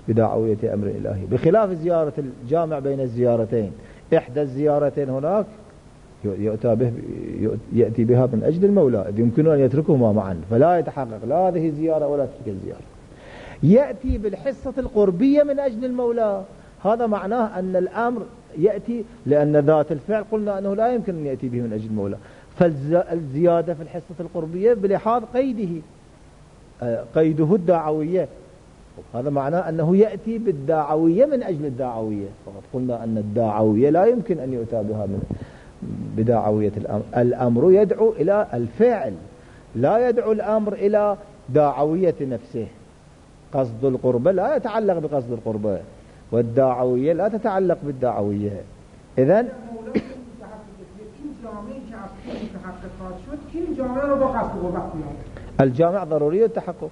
بدعوية أمر إلهي، بخلاف زيارة الجامع بين الزيارتين. إحدى الزيارتين هناك يؤتى به يأتي بها من أجل المولى، إذ يمكن أن يتركهما معا، فلا يتحقق لا هذه الزيارة ولا تلك الزيارة. يأتي بالحصة القربية من أجل المولى، هذا معناه أن الأمر يأتي لأن ذات الفعل قلنا أنه لا يمكن أن يأتي به من أجل المولى، فالزيادة في الحصة القربية بلحاظ قيده، قيده الدعوية، هذا معناه أنه يأتي بالدعوية من أجل الدعوية. فقد قلنا أن الدعوية لا يمكن أن يؤتى بها من بدعوية الأمر. الأمر يدعو إلى الفعل، لا يدعو الأمر إلى دعوية نفسه. قصد القربة لا يتعلق بقصد القربة، والدعوية لا تتعلق بالدعوية. إذن الجامع ضروري التحقق.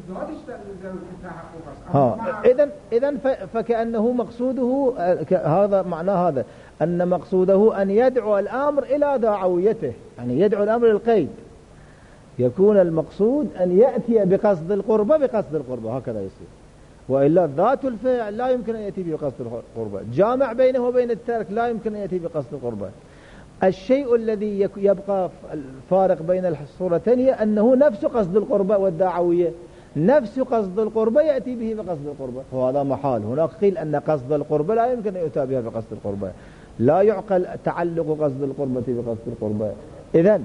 ها إذن إذن فكأنه مقصوده هذا، معنى هذا أن مقصوده أن يدعو الأمر إلى دعويته، يعني يدعو الأمر للقيد، يكون المقصود أن يأتي بقصد القربة بقصد القربة، هكذا يصير. وإلا ذات الفعل لا يمكن أن يأتي بقصد القربة، جامع بينه وبين الترك لا يمكن أن يأتي بقصد القربة. الشيء الذي يبقى الفارق بين الصورتين هي أنه نفس قصد القربة والدعوية، نفس قصد القربة يأتي به بقصد القربة، وهذا محال. هناك قيل أن قصد القربة لا يمكن أن يؤتى بها بقصد القربة، لا يعقل تعلق قصد القربة بقصد القربة. إذن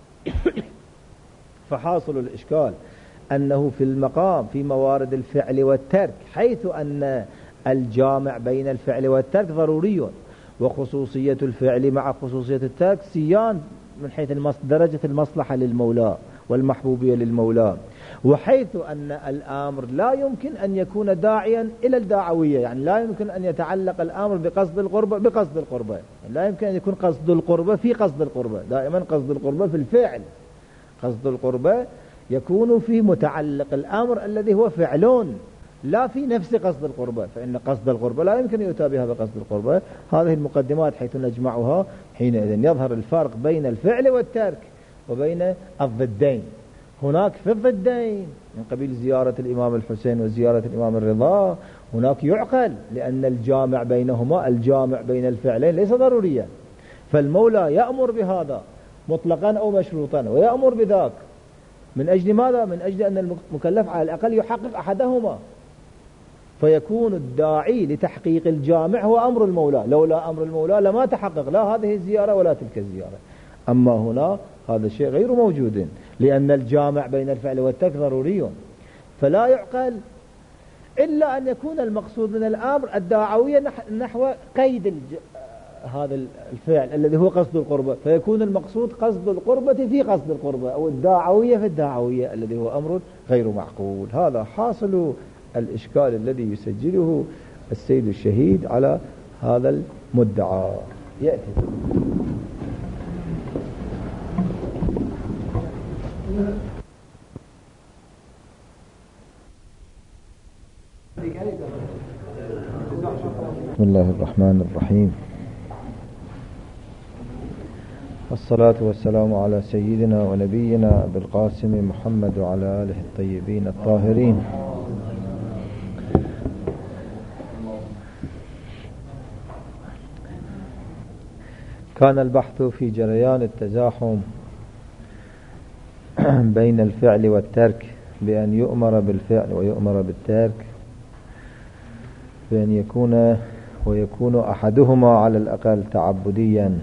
فحاصل الإشكال أنه في المقام في موارد الفعل والترك، حيث أن الجامع بين الفعل والترك ضروري، وخصوصية الفعل مع خصوصية الترك سيان من حيث درجة المصلحة للمولى والمحبوبية للمولى، وحيث أن الأمر لا يمكن أن يكون داعيا إلى الدعوية، يعني لا يمكن أن يتعلق الأمر بقصد القربة بقصد القربة، لا يمكن أن يكون قصد القربة في قصد القربة، دائما قصد القربة في الفعل، قصد القربة يكون في متعلق الأمر الذي هو فعلون، لا في نفس قصد القربة، فإن قصد القربة لا يمكن يؤتى بها بقصد القربة. هذه المقدمات حيث نجمعها حينئذ يظهر الفرق بين الفعل والترك وبين الضدين. هناك في الضدين من قبيل زيارة الإمام الحسين وزيارة الإمام الرضا هناك يعقل، لأن الجامع بينهما الجامع بين الفعلين ليس ضروريا، فالمولى يأمر بهذا مطلقا أو مشروطا ويأمر بذاك، من أجل ماذا؟ من أجل أن المكلف على الأقل يحقق أحدهما، فيكون الداعي لتحقيق الجامع هو أمر المولى، لولا أمر المولى لما تحقق لا هذه الزيارة ولا تلك الزيارة. أما هنا هذا الشيء غير موجود، لأن الجامع بين الفعل والترك ضروري، فلا يعقل إلا أن يكون المقصود من الأمر الدعوية نحو قيد الج... هذا الفعل الذي هو قصد القربة، فيكون المقصود قصد القربة في قصد القربة، أو الدعوية في الدعوية الذي هو أمر غير معقول. هذا حاصل الإشكال الذي يسجله السيد الشهيد على هذا المدعى. يأتي بسم الله الرحمن الرحيم، والصلاة والسلام على سيدنا ونبينا أبي القاسم محمد وعلى آله الطيبين الطاهرين. كان البحث في جريان التزاحم بين الفعل والترك بأن يؤمر بالفعل ويؤمر بالترك، بأن يكون ويكون أحدهما على الأقل تعبديا.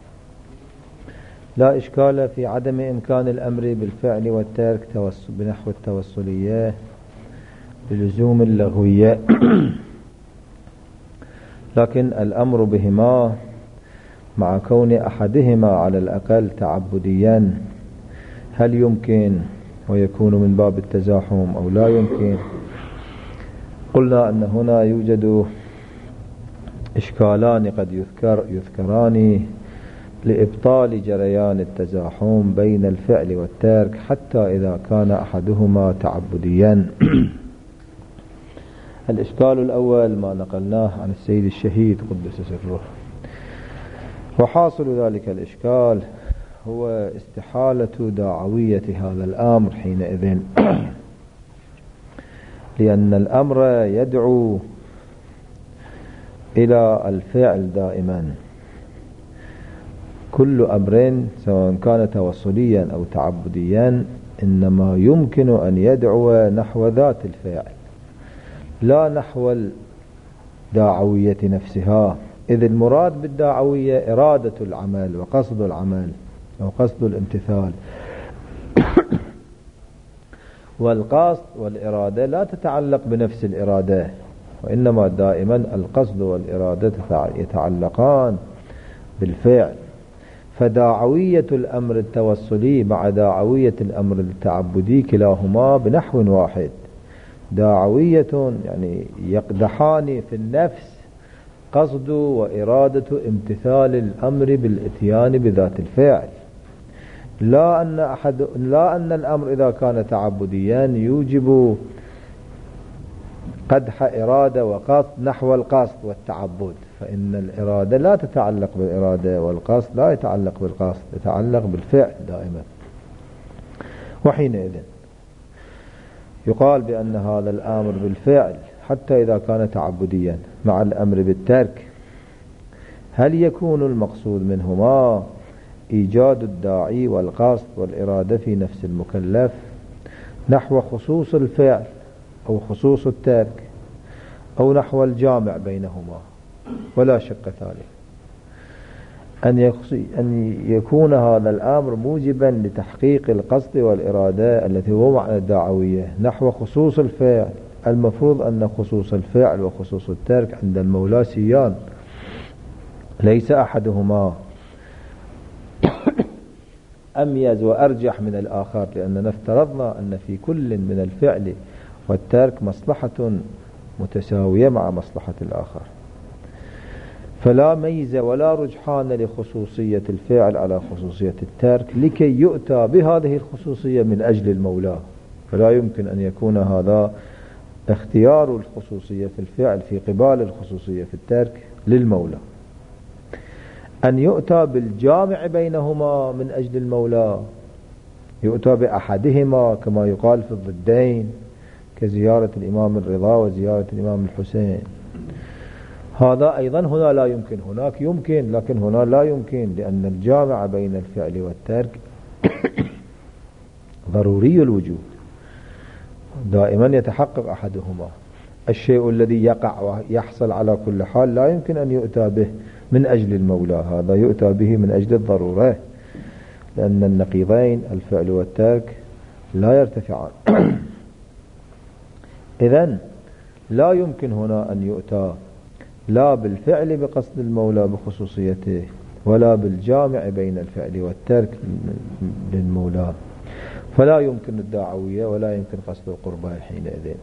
لا إشكال في عدم إمكان الأمر بالفعل والترك بنحو التوسلية بلزوم اللغوية، لكن الأمر بهما مع كون أحدهما على الأقل تعبديا هل يمكن ويكون من باب التزاحم أو لا يمكن؟ قلنا أن هنا يوجد إشكالان قد يذكر يذكران لإبطال جريان التزاحم بين الفعل والترك حتى إذا كان أحدهما تعبديا. الإشكال الأول ما نقلناه عن السيد الشهيد قدس سره، وحاصل ذلك الإشكال هو استحالة دعوية هذا الأمر حينئذ لأن الأمر يدعو إلى الفعل دائما. كل أمر سواء كان توصليا أو تعبديا إنما يمكن أن يدعو نحو ذات الفعل لا نحو الداعوية نفسها، إذ المراد بالداعوية إرادة العمل وقصد العمل أو قصد الامتثال. والقصد والإرادة لا تتعلق بنفس الإرادة، وإنما دائما القصد والإرادة يتعلقان بالفعل. فداعوية الأمر التوصلي مع داعوية الأمر التعبدي كلاهما بنحو واحد، داعوية يعني يقدحان في النفس قصد وإرادة امتثال الأمر بالإتيان بذات الفعل، لا أن أحد لا أن الأمر إذا كان تعبديا يوجب قدح إرادة وقصد نحو القصد والتعبد، فإن الإرادة لا تتعلق بالإرادة والقصد لا يتعلق بالقصد، يتعلق بالفعل دائما. وحينئذ يقال بأن هذا الأمر بالفعل حتى إذا كان تعبديا مع الأمر بالترك، هل يكون المقصود منهما إيجاد الداعي والقصد والإرادة في نفس المكلف نحو خصوص الفعل أو خصوص الترك أو نحو الجامع بينهما؟ ولا شك ثالث أن يكون هذا الأمر موجبا لتحقيق القصد والإرادة التي هو معنى الدعوية نحو خصوص الفعل. المفروض أن خصوص الفعل وخصوص الترك عند المولى سيان، ليس أحدهما أميز وأرجح من الآخر، لأننا افترضنا أن في كل من الفعل والترك مصلحة متساوية مع مصلحة الآخر، فلا ميز ولا رجحان لخصوصية الفعل على خصوصية الترك لكي يؤتى بهذه الخصوصية من أجل المولى. فلا يمكن أن يكون هذا اختيار الخصوصية في الفعل في قبال الخصوصية في الترك للمولى. أن يؤتى بالجامع بينهما من أجل المولى، يؤتى بأحدهما كما يقال في الضدين كزيارة الإمام الرضا وزيارة الإمام الحسين، هذا أيضا هنا لا يمكن، هناك يمكن لكن هنا لا يمكن، لأن الجامع بين الفعل والترك ضروري الوجود، دائما يتحقق أحدهما. الشيء الذي يقع ويحصل على كل حال لا يمكن أن يؤتى به من أجل المولى، هذا يؤتى به من أجل الضرورة، لأن النقيضين الفعل والترك لا يرتفعان. إذن لا يمكن هنا أن يؤتى لا بالفعل بقصد المولى بخصوصيته ولا بالجامع بين الفعل والترك للمولى، فلا يمكن الدعوية ولا يمكن قصد القربى حينئذ.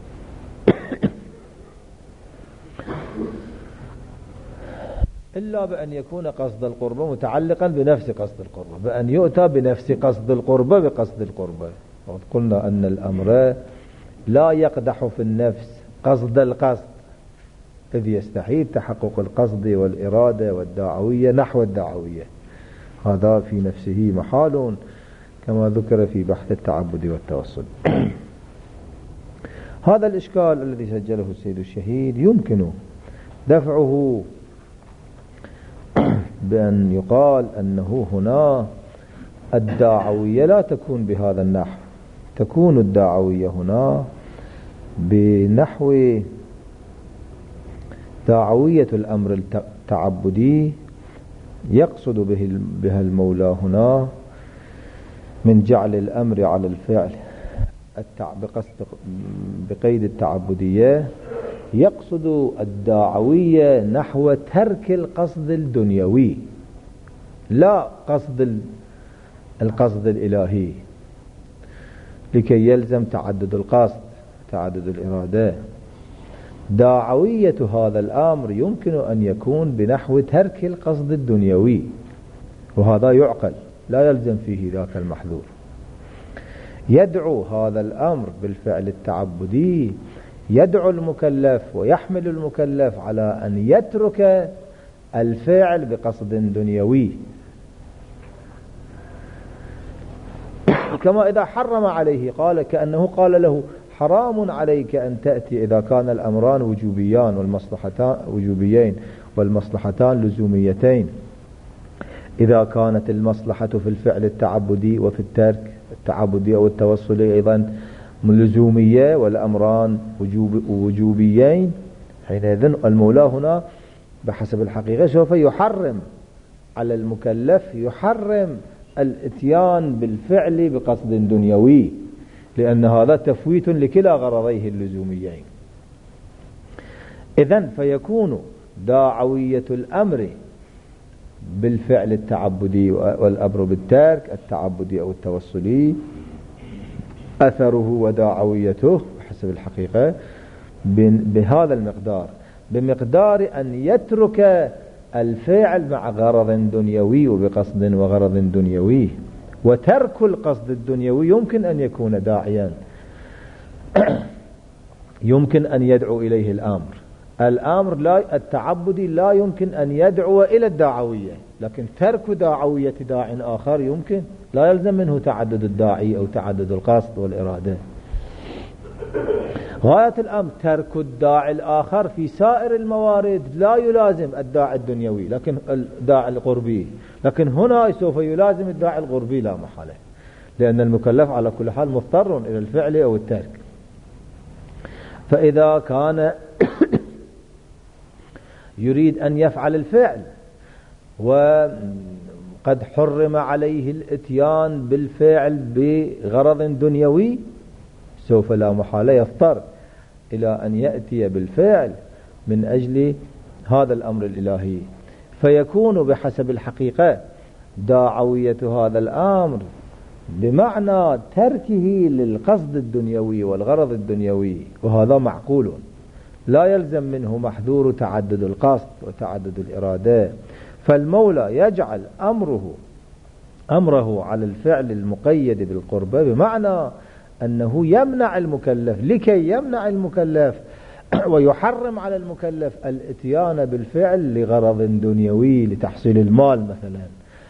إلا بأن يكون قصد القربى متعلقا بنفس قصد القربى، بأن يؤتى بنفس قصد القربى بقصد القربى. وقد قلنا أن الأمر لا يقدح في النفس قصد القصد، إذ يستحيل تحقق القصد والإرادة والدعوية نحو الدعوية، هذا في نفسه محال كما ذكر في بحث التعبد والتوسل. هذا الإشكال الذي سجله السيد الشهيد يمكن دفعه بأن يقال أنه هنا الدعوية لا تكون بهذا النحو، تكون الدعوية هنا بنحو دعوية الأمر التعبدي يقصد به بها المولى هنا من جعل الأمر على الفعل بقيد التعبدية، يقصد الدعوية نحو ترك القصد الدنيوي لا قصد القصد الإلهي، لكي يلزم تعدد القصد تعدد الإرادة. دعوية هذا الأمر يمكن أن يكون بنحو ترك القصد الدنيوي، وهذا يعقل لا يلزم فيه ذاك المحذور. يدعو هذا الأمر بالفعل التعبدي، يدعو المكلف ويحمل المكلف على أن يترك الفعل بقصد دنيوي، كما إذا حرم عليه قال كأنه قال له حرام عليك أن تأتي إذا كان الأمران وجوبيان والمصلحتان وجوبيين والمصلحتان لزوميتين. إذا كانت المصلحة في الفعل التعبدي وفي الترك التعبدي أو التوصلي أيضا لزومية والأمران وجوب وجوبيين، حينئذ المولى هنا بحسب الحقيقة سوف يحرم على المكلف يحرم الاتيان بالفعل بقصد دنيوي، لأن هذا تفويت لكلا غرضيه اللزوميين. إذن فيكون داعوية الأمر بالفعل التعبدي والأمر بالترك التعبدي أو التوصلي أثره وداعويته بحسب الحقيقة بهذا المقدار، بمقدار أن يترك الفعل مع غرض دنيوي وبقصد وغرض دنيوي. وترك القصد الدنيوي يمكن أن يكون داعيا، يمكن أن يدعو إليه الأمر. الأمر لا التعبدي لا يمكن أن يدعو إلى الداعوية، لكن ترك داعوية داع آخر يمكن، لا يلزم منه تعدد الداعي أو تعدد القصد والإرادة. غاية الأمر ترك الداعي الآخر في سائر الموارد لا يلازم الداعي الدنيوي لكن الداعي القربي، لكن هنا سوف يلازم الداعي القربي لا محالة، لأن المكلف على كل حال مضطر إلى الفعل أو الترك. فإذا كان يريد أن يفعل الفعل وقد حرم عليه الاتيان بالفعل بغرض دنيوي سوف لا محالة يضطر إلى أن يأتي بالفعل من أجل هذا الأمر الإلهي، فيكون بحسب الحقيقة داعوية هذا الأمر بمعنى تركه للقصد الدنيوي والغرض الدنيوي، وهذا معقول لا يلزم منه محذور تعدد القصد وتعدد الإرادة. فالمولى يجعل أمره أمره على الفعل المقيد بالقربة بمعنى أنه يمنع المكلف لكي يمنع المكلف ويحرم على المكلف الاتيان بالفعل لغرض دنيوي لتحصيل المال مثلا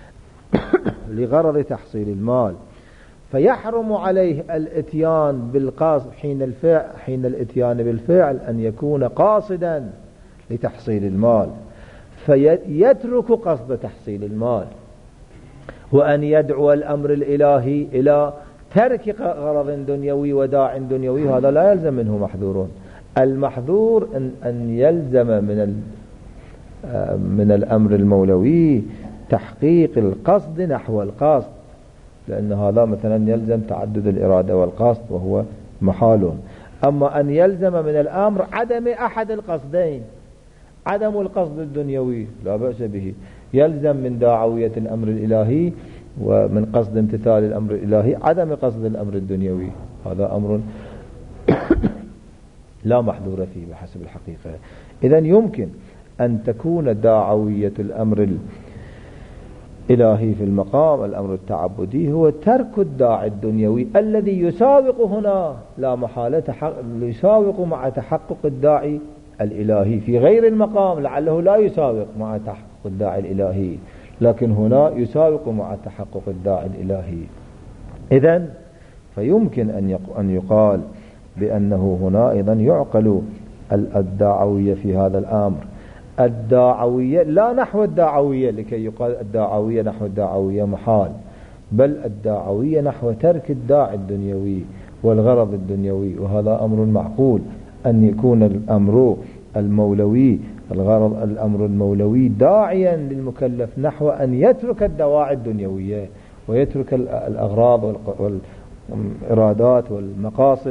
لغرض تحصيل المال، فيحرم عليه الاتيان بالقصد حين الفعل حين الاتيان بالفعل أن يكون قاصدا لتحصيل المال، فيترك قصد تحصيل المال، وأن يدعو الأمر الإلهي إلى ترك غرض دنيوي وداع دنيوي هذا لا يلزم منه محذورون. المحذور أن, أن يلزم من من الأمر المولوي تحقيق القصد نحو القصد، لأن هذا مثلا يلزم تعدد الإرادة والقصد وهو محال. أما أن يلزم من الأمر عدم أحد القصدين، عدم القصد الدنيوي لا بأس به، يلزم من داعوية الأمر الإلهي ومن قصد امتثال الأمر الإلهي عدم قصد الأمر الدنيوي، هذا أمر لا محذور فيه بحسب الحقيقة. إذن يمكن أن تكون داعوية الأمر الإلهي في المقام الأمر التعبدي هو ترك الداعي الدنيوي الذي يساوق هنا لا محالة يساوق مع تحقق الداعي الإلهي في غير المقام، لعله لا يساوق مع تحقق الداعي الإلهي، لكن هنا يساوق مع تحقق الداعي الإلهي. إذن فيمكن أن يقال بأنه هنا أيضا يعقل الداعوية في هذا الأمر، الداعوية لا نحو الداعوية لكي يقال الداعوية نحو الداعوية محال، بل الداعوية نحو ترك الداعي الدنيوي والغرض الدنيوي، وهذا أمر معقول أن يكون الأمر المولوي الغرض الأمر المولوي داعيا للمكلف نحو أن يترك الدواعي الدنيوية ويترك الأغراض والإرادات والمقاصد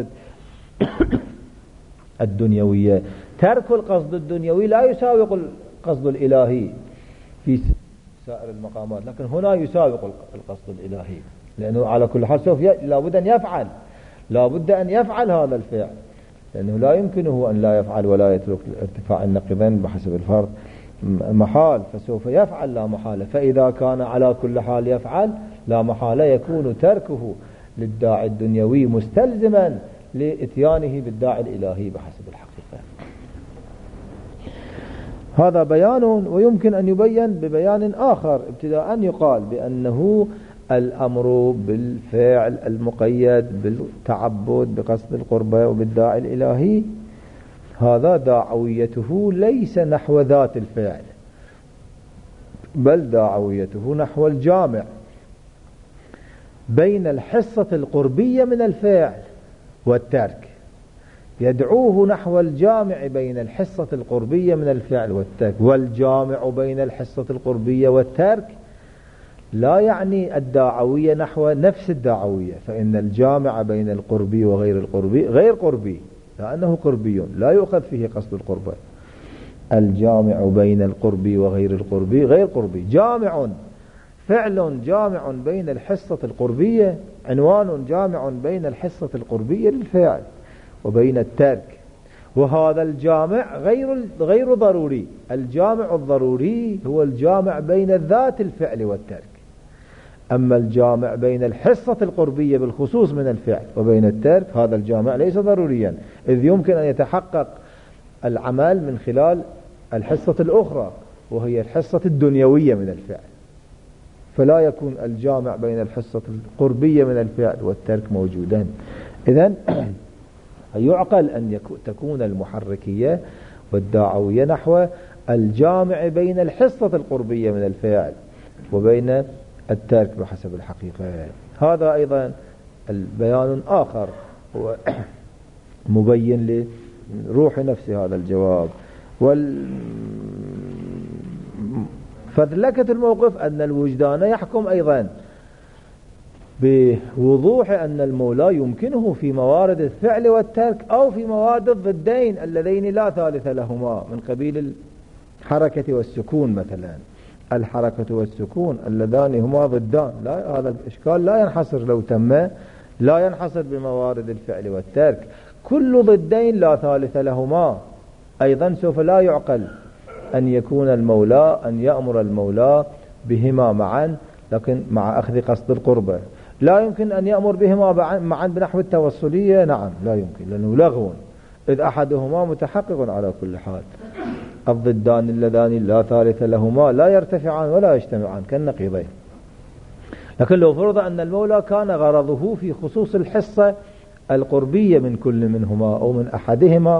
الدنيوية. ترك القصد الدنيوي لا يساوق القصد الإلهي في سائر المقامات، لكن هنا يساوق القصد الإلهي، لأنه على كل حال سوف لابد أن يفعل لابد أن يفعل هذا الفعل، لأنه لا يمكنه أن لا يفعل ولا يترك ارتفاع النقيضين بحسب الفرض محال، فسوف يفعل لا محالة. فإذا كان على كل حال يفعل لا محالة يكون تركه للداعي الدنيوي مستلزما لإتيانه بالداعي الإلهي بحسب الحقيقة. هذا بيان، ويمكن أن يبين ببيان آخر ابتداء يقال بأنه الأمر بالفعل المقيد بالتعبد بقصد القربة وبالداعي الإلهي، هذا داعويته ليس نحو ذات الفعل، بل داعويته نحو الجامع بين الحصة القربية من الفعل والترك، يدعوه نحو الجامع بين الحصة القربية من الفعل والترك. والجامع بين الحصة القربية والترك لا يعني الداعوية نحو نفس الداعوية، فإن الجامع بين القربي وغير القربي غير قربي، لأنه قربي لا يؤخذ فيه قصد القربة. الجامع بين القربي وغير القربي غير قربي، جامع فعل جامع بين الحصة القربية، عنوان جامع بين الحصة القربية للفعل وبين الترك، وهذا الجامع غير غير ضروري. الجامع الضروري هو الجامع بين ذات الفعل والترك، أما الجامع بين الحصة القربية بالخصوص من الفعل وبين الترك هذا الجامع ليس ضروريا، إذ يمكن أن يتحقق العمل من خلال الحصة الأخرى وهي الحصة الدنيوية من الفعل، فلا يكون الجامع بين الحصة القربية من الفعل والترك موجودا. إذن يعقل أن تكون المحركية والداعوية نحو الجامع بين الحصة القربية من الفعل وبين الترك بحسب الحقيقة. هذا أيضا البيان آخر مبين لروح نفس هذا الجواب. فذلكة الموقف أن الوجدان يحكم أيضا بوضوح أن المولى يمكنه في موارد الفعل والترك أو في موارد الضدين اللذين لا ثالث لهما من قبيل الحركة والسكون مثلا. الحركة والسكون اللذان هما ضدان، لا هذا الإشكال لا ينحصر لو تم لا ينحصر بموارد الفعل والترك، كل ضدين لا ثالث لهما. أيضا سوف لا يعقل أن يكون المولى أن يأمر المولى بهما معا لكن مع أخذ قصد القربة، لا يمكن أن يأمر بهما معا بنحو التوصلية، نعم لا يمكن لأنه لغو، إذ أحدهما متحقق على كل حال. الضدان اللذان لا ثالث لهما لا يرتفعان ولا يجتمعان كالنقيضين. لكن لو فرض أن المولى كان غرضه في خصوص الحصة القربية من كل منهما أو من أحدهما،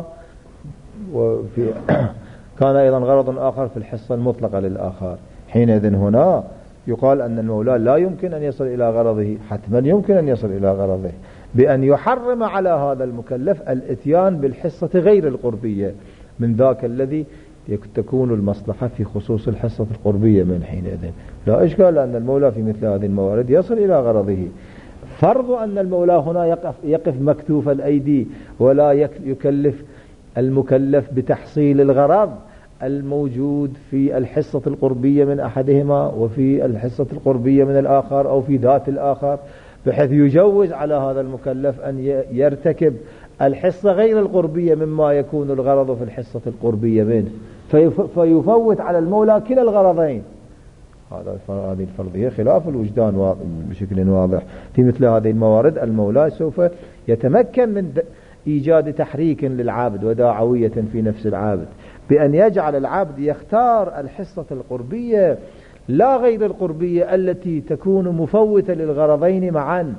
وفي كان أيضا غرض آخر في الحصة المطلقة للآخر، حينئذ هنا يقال أن المولى لا يمكن أن يصل إلى غرضه، حتما يمكن أن يصل إلى غرضه بأن يحرم على هذا المكلف الاتيان بالحصة غير القربية من ذاك الذي تكون المصلحة في خصوص الحصة القربية من حينئذ. لا إشكال أن المولى في مثل هذه الموارد يصل إلى غرضه. فرض أن المولى هنا يقف, يقف مكتوف الأيدي ولا يكلف المكلف بتحصيل الغرض الموجود في الحصة القربية من أحدهما وفي الحصة القربية من الآخر أو في ذات الآخر، بحيث يجوز على هذا المكلف أن يرتكب الحصة غير القربية مما يكون الغرض في الحصة القربية منه، فيفوت على المولى كلا الغرضين. هذه الفرضية خلاف الوجدان بشكل واضح. في مثل هذه الموارد المولى سوف يتمكن من إيجاد تحريك للعبد وداعوية في نفس العبد بأن يجعل العبد يختار الحصة القربية لا غير القربية التي تكون مفوتة للغرضين معا،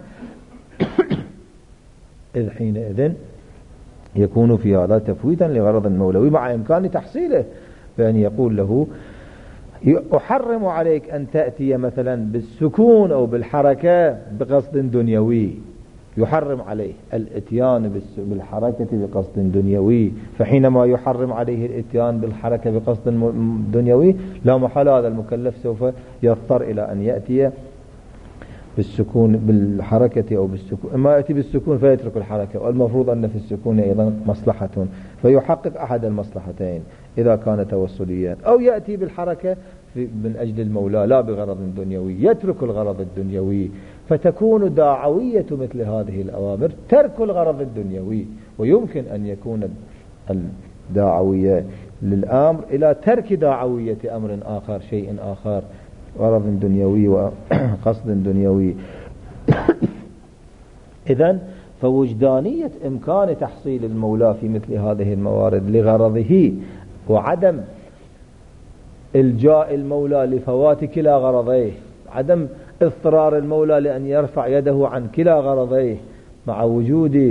إذ حينئذ يكون في هذا تفويتا لغرض المولوي مع إمكان تحصيله، بأن يقول له أحرم عليك أن تأتي مثلا بالسكون أو بالحركة بقصد دنيوي، يحرم عليه الاتيان بالحركة بقصد دنيوي، فحينما يحرم عليه الاتيان بالحركة بقصد دنيوي لا محال هذا المكلف سوف يضطر إلى أن يأتي بالسكون بالحركة أو بالسكون، إما يأتي بالسكون فيترك الحركة، والمفروض أن في السكون أيضا مصلحة فيحقق أحد المصلحتين إذا كان توصليا، أو يأتي بالحركة من أجل المولى لا بغرض دنيوي يترك الغرض الدنيوي، فتكون داعوية مثل هذه الأوامر ترك الغرض الدنيوي، ويمكن أن يكون الداعوية للأمر إلى ترك داعوية أمر آخر، شيء آخر، غرض دنيوي وقصد دنيوي. إذن فوجدانية إمكان تحصيل المولى في مثل هذه الموارد لغرضه وعدم الجاء المولى لفوات كلا غرضيه، عدم اضطرار المولى لأن يرفع يده عن كلا غرضيه مع وجود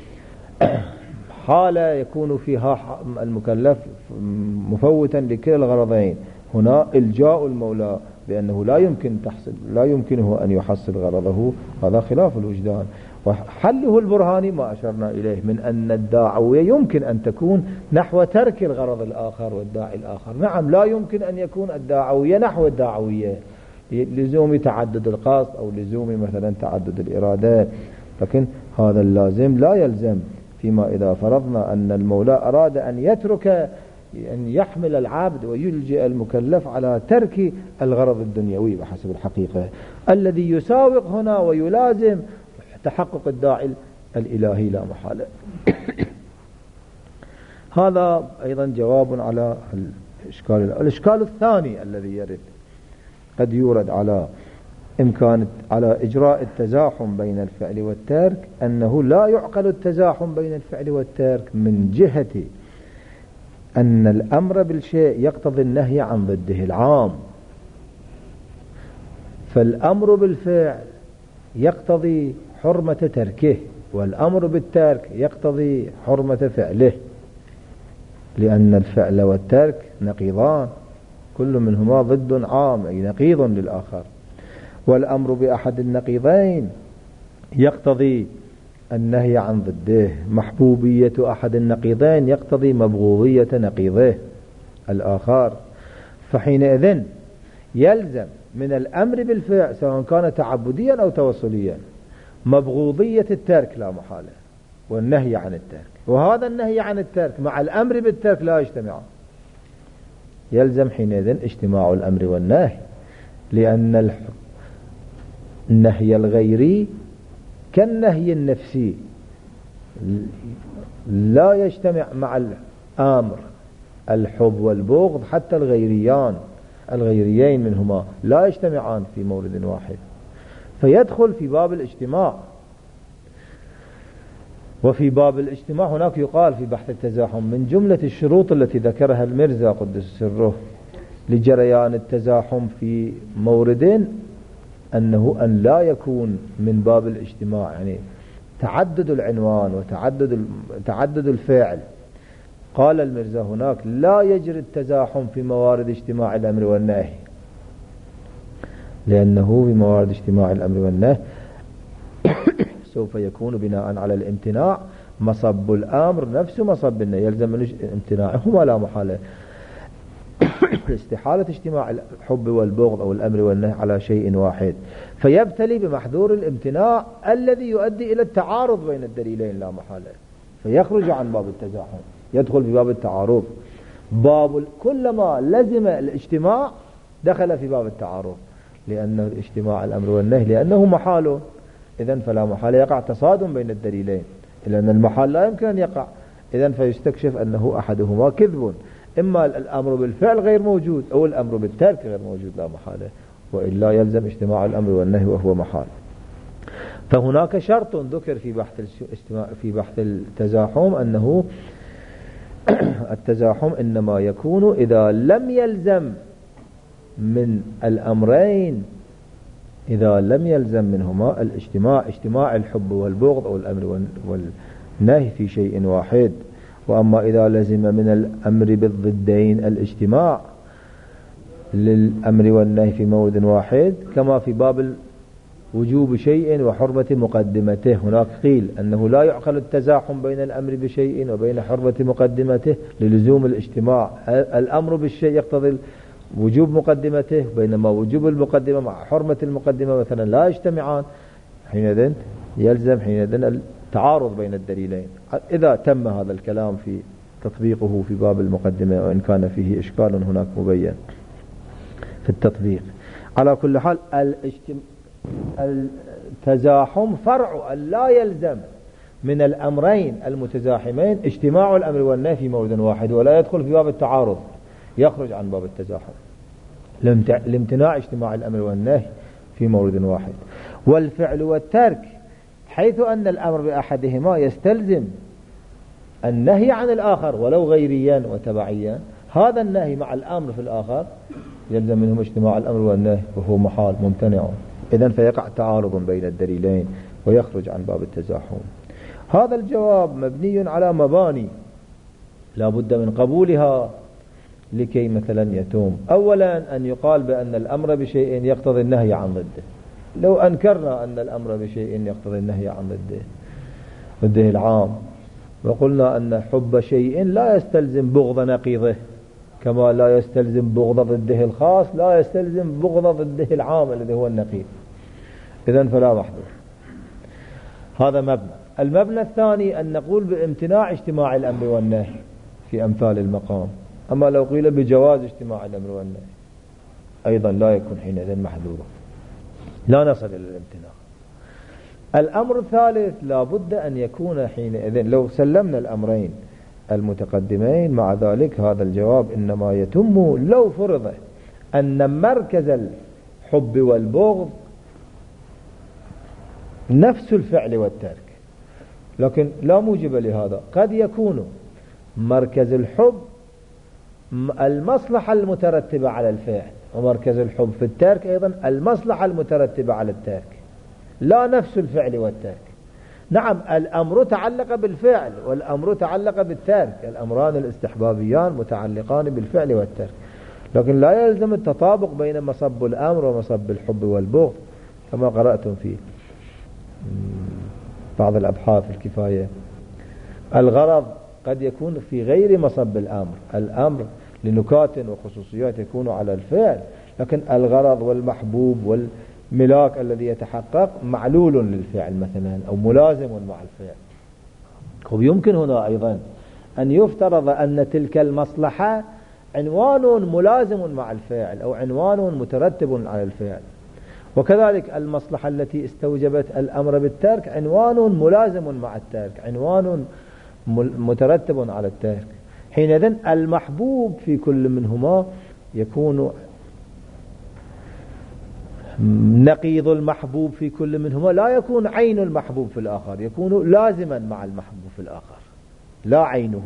حالة يكون فيها المكلف مفوتا لكلا الغرضين، هنا إلجاء المولى بأنه لا يمكن تحصل لا يمكنه أن يحصل غرضه، هذا خلاف الوجدان. وحله البرهاني ما أشرنا إليه من أن الداعوية يمكن أن تكون نحو ترك الغرض الآخر والداعي الآخر. نعم، لا يمكن أن يكون الداعوية نحو الداعوية لزوم تعدد القصد أو لزوم مثلا تعدد الإرادات، لكن هذا اللازم لا يلزم فيما إذا فرضنا أن المولى أراد أن يترك أن يحمل العبد ويلجئ المكلف على ترك الغرض الدنيوي بحسب الحقيقة الذي يساوق هنا ويلازم تحقق الداعي الإلهي لا محالة. هذا أيضا جواب على الإشكال. الإشكال الثاني الذي يرد قد يورد على إمكان على إجراء التزاحم بين الفعل والترك، أنه لا يعقل التزاحم بين الفعل والترك من جهة أن الأمر بالشيء يقتضي النهي عن ضده العام، فالأمر بالفعل يقتضي حرمة تركه، والأمر بالترك يقتضي حرمة فعله، لأن الفعل والترك نقيضان كل منهما ضد عام أي نقيض للآخر، والأمر بأحد النقيضين يقتضي النهي عن ضده. محبوبية أحد النقيضين يقتضي مبغوضية نقيضه الآخر، فحينئذ يلزم من الأمر بالفعل سواء كان تعبديا أو توصليا مبغوضية الترك لا محالة والنهي عن الترك، وهذا النهي عن الترك مع الأمر بالترك لا يجتمعان، يلزم حينئذ اجتماع الأمر والنهي، لأن النهي الغيري كالنهي النفسي لا يجتمع مع الأمر. الحب والبغض حتى الغيريان الغيريين منهما لا يجتمعان في مورد واحد، فيدخل في باب الاجتماع. وفي باب الاجتماع هناك يقال في بحث التزاحم من جملة الشروط التي ذكرها المرزا قدس سره لجريان التزاحم في مورد أنه أن لا يكون من باب الاجتماع، يعني تعدد العنوان وتعدد تعدد الفعل. قال المرزا هناك لا يجري التزاحم في موارد اجتماع الأمر والنهي، لأنه في موارد اجتماع الأمر والنهي سوف يكون بناء على الامتناع مصب الأمر نفسه مصب النهي، يلزم من امتناعهما لا محالة. استحالة اجتماع الحب والبغض أو الأمر والنهي على شيء واحد، فيبتلي بمحذور الامتناع الذي يؤدي إلى التعارض بين الدليلين لا محالة، فيخرج عن باب التزاحم يدخل في باب التعارض. باب كلما لزم الاجتماع دخل في باب التعارض، لأنه اجتماع الأمر والنهي لأنه محال، إذن فلا محال يقع تصادم بين الدليلين، لأن المحال لا يمكن أن يقع، إذن فيستكشف أنه أحدهما كذب، إما الأمر بالفعل غير موجود أو الأمر بالترك غير موجود لا محالة، وإلا يلزم اجتماع الأمر والنهي وهو محال. فهناك شرط ذكر في بحث في بحث التزاحم أنه التزاحم إنما يكون إذا لم يلزم من الأمرين إذا لم يلزم منهما الاجتماع اجتماع الحب والبغض أو الأمر والنهي في شيء واحد. وأما إذا لزم من الأمر بالضدين الاجتماع للأمر والنهي في مورد واحد كما في باب وجوب شيء وحرمة مقدمته، هناك قيل أنه لا يعقل التزاحم بين الأمر بشيء وبين حرمة مقدمته للزوم الاجتماع. الأمر بالشيء يقتضي وجوب مقدمته، بينما وجوب المقدمة مع حرمة المقدمة مثلا لا يجتمعان، حينئذ يلزم حينئذ التعارض بين الدليلين. إذا تم هذا الكلام في تطبيقه في باب المقدمة، وإن كان فيه إشكال هناك مبين في التطبيق. على كل حال التزاحم فرع لا يلزم من الأمرين المتزاحمين اجتماع الأمر والنهي في مورد واحد، ولا يدخل في باب التعارض، يخرج عن باب التزاحم لامتناع اجتماع الأمر والنهي في مورد واحد. والفعل والترك حيث أن الأمر بأحدهما يستلزم النهي عن الآخر ولو غيريا وتبعيا، هذا النهي مع الأمر في الآخر يلزم منهم اجتماع الأمر والنهي وهو محال ممتنع. إذن فيقع تعارض بين الدليلين ويخرج عن باب التزاحم. هذا الجواب مبني على مباني لا بد من قبولها لكي مثلا يتم. أولا أن يقال بأن الأمر بشيء يقتضي النهي عن ضده. لو أنكرنا أن الأمر بشيء يقتضي النهي عن ضده ضده العام، وقلنا أن حب شيء لا يستلزم بغض نقيضه، كما لا يستلزم بغض ضده الخاص لا يستلزم بغض ضده العام الذي هو النقيض، إذن فلا محذور. هذا مبنى. المبنى الثاني أن نقول بامتناع اجتماع الأمر والنهي في أمثال المقام. أما لو قيل بجواز اجتماع الأمر والنهي أيضا لا يكون حينئذ محذورا، لا نصل إلى الامتناع. الأمر الثالث لا بد أن يكون حينئذ لو سلمنا الأمرين المتقدمين مع ذلك هذا الجواب إنما يتم لو فرض أن مركز الحب والبغض نفس الفعل والترك، لكن لا موجب لهذا. قد يكون مركز الحب المصلحة المترتبة على الفعل، ومركز الحب في الترك أيضا المصلحة المترتبة على الترك، لا نفس الفعل والترك. نعم الأمر تعلق بالفعل والأمر تعلق بالترك، الأمران الاستحبابيان متعلقان بالفعل والترك، لكن لا يلزم التطابق بين مصب الأمر ومصب الحب والبغض كما قرأتم في بعض الأبحاث الكفاية. الغرض قد يكون في غير مصب الأمر، الأمر لنكات وخصوصيات يكون على الفعل، لكن الغرض والمحبوب والملاك الذي يتحقق معلول للفعل مثلا أو ملازم مع الفعل. ويمكن هنا أيضا أن يفترض أن تلك المصلحة عنوان ملازم مع الفعل أو عنوان مترتب على الفعل، وكذلك المصلحة التي استوجبت الأمر بالترك عنوان ملازم مع الترك، عنوان مترتب على الترك. حينئذ المحبوب في كل منهما يكون نقيض المحبوب في كل منهما لا يكون عين المحبوب في الآخر، يكون لازما مع المحبوب في الآخر لا عينه.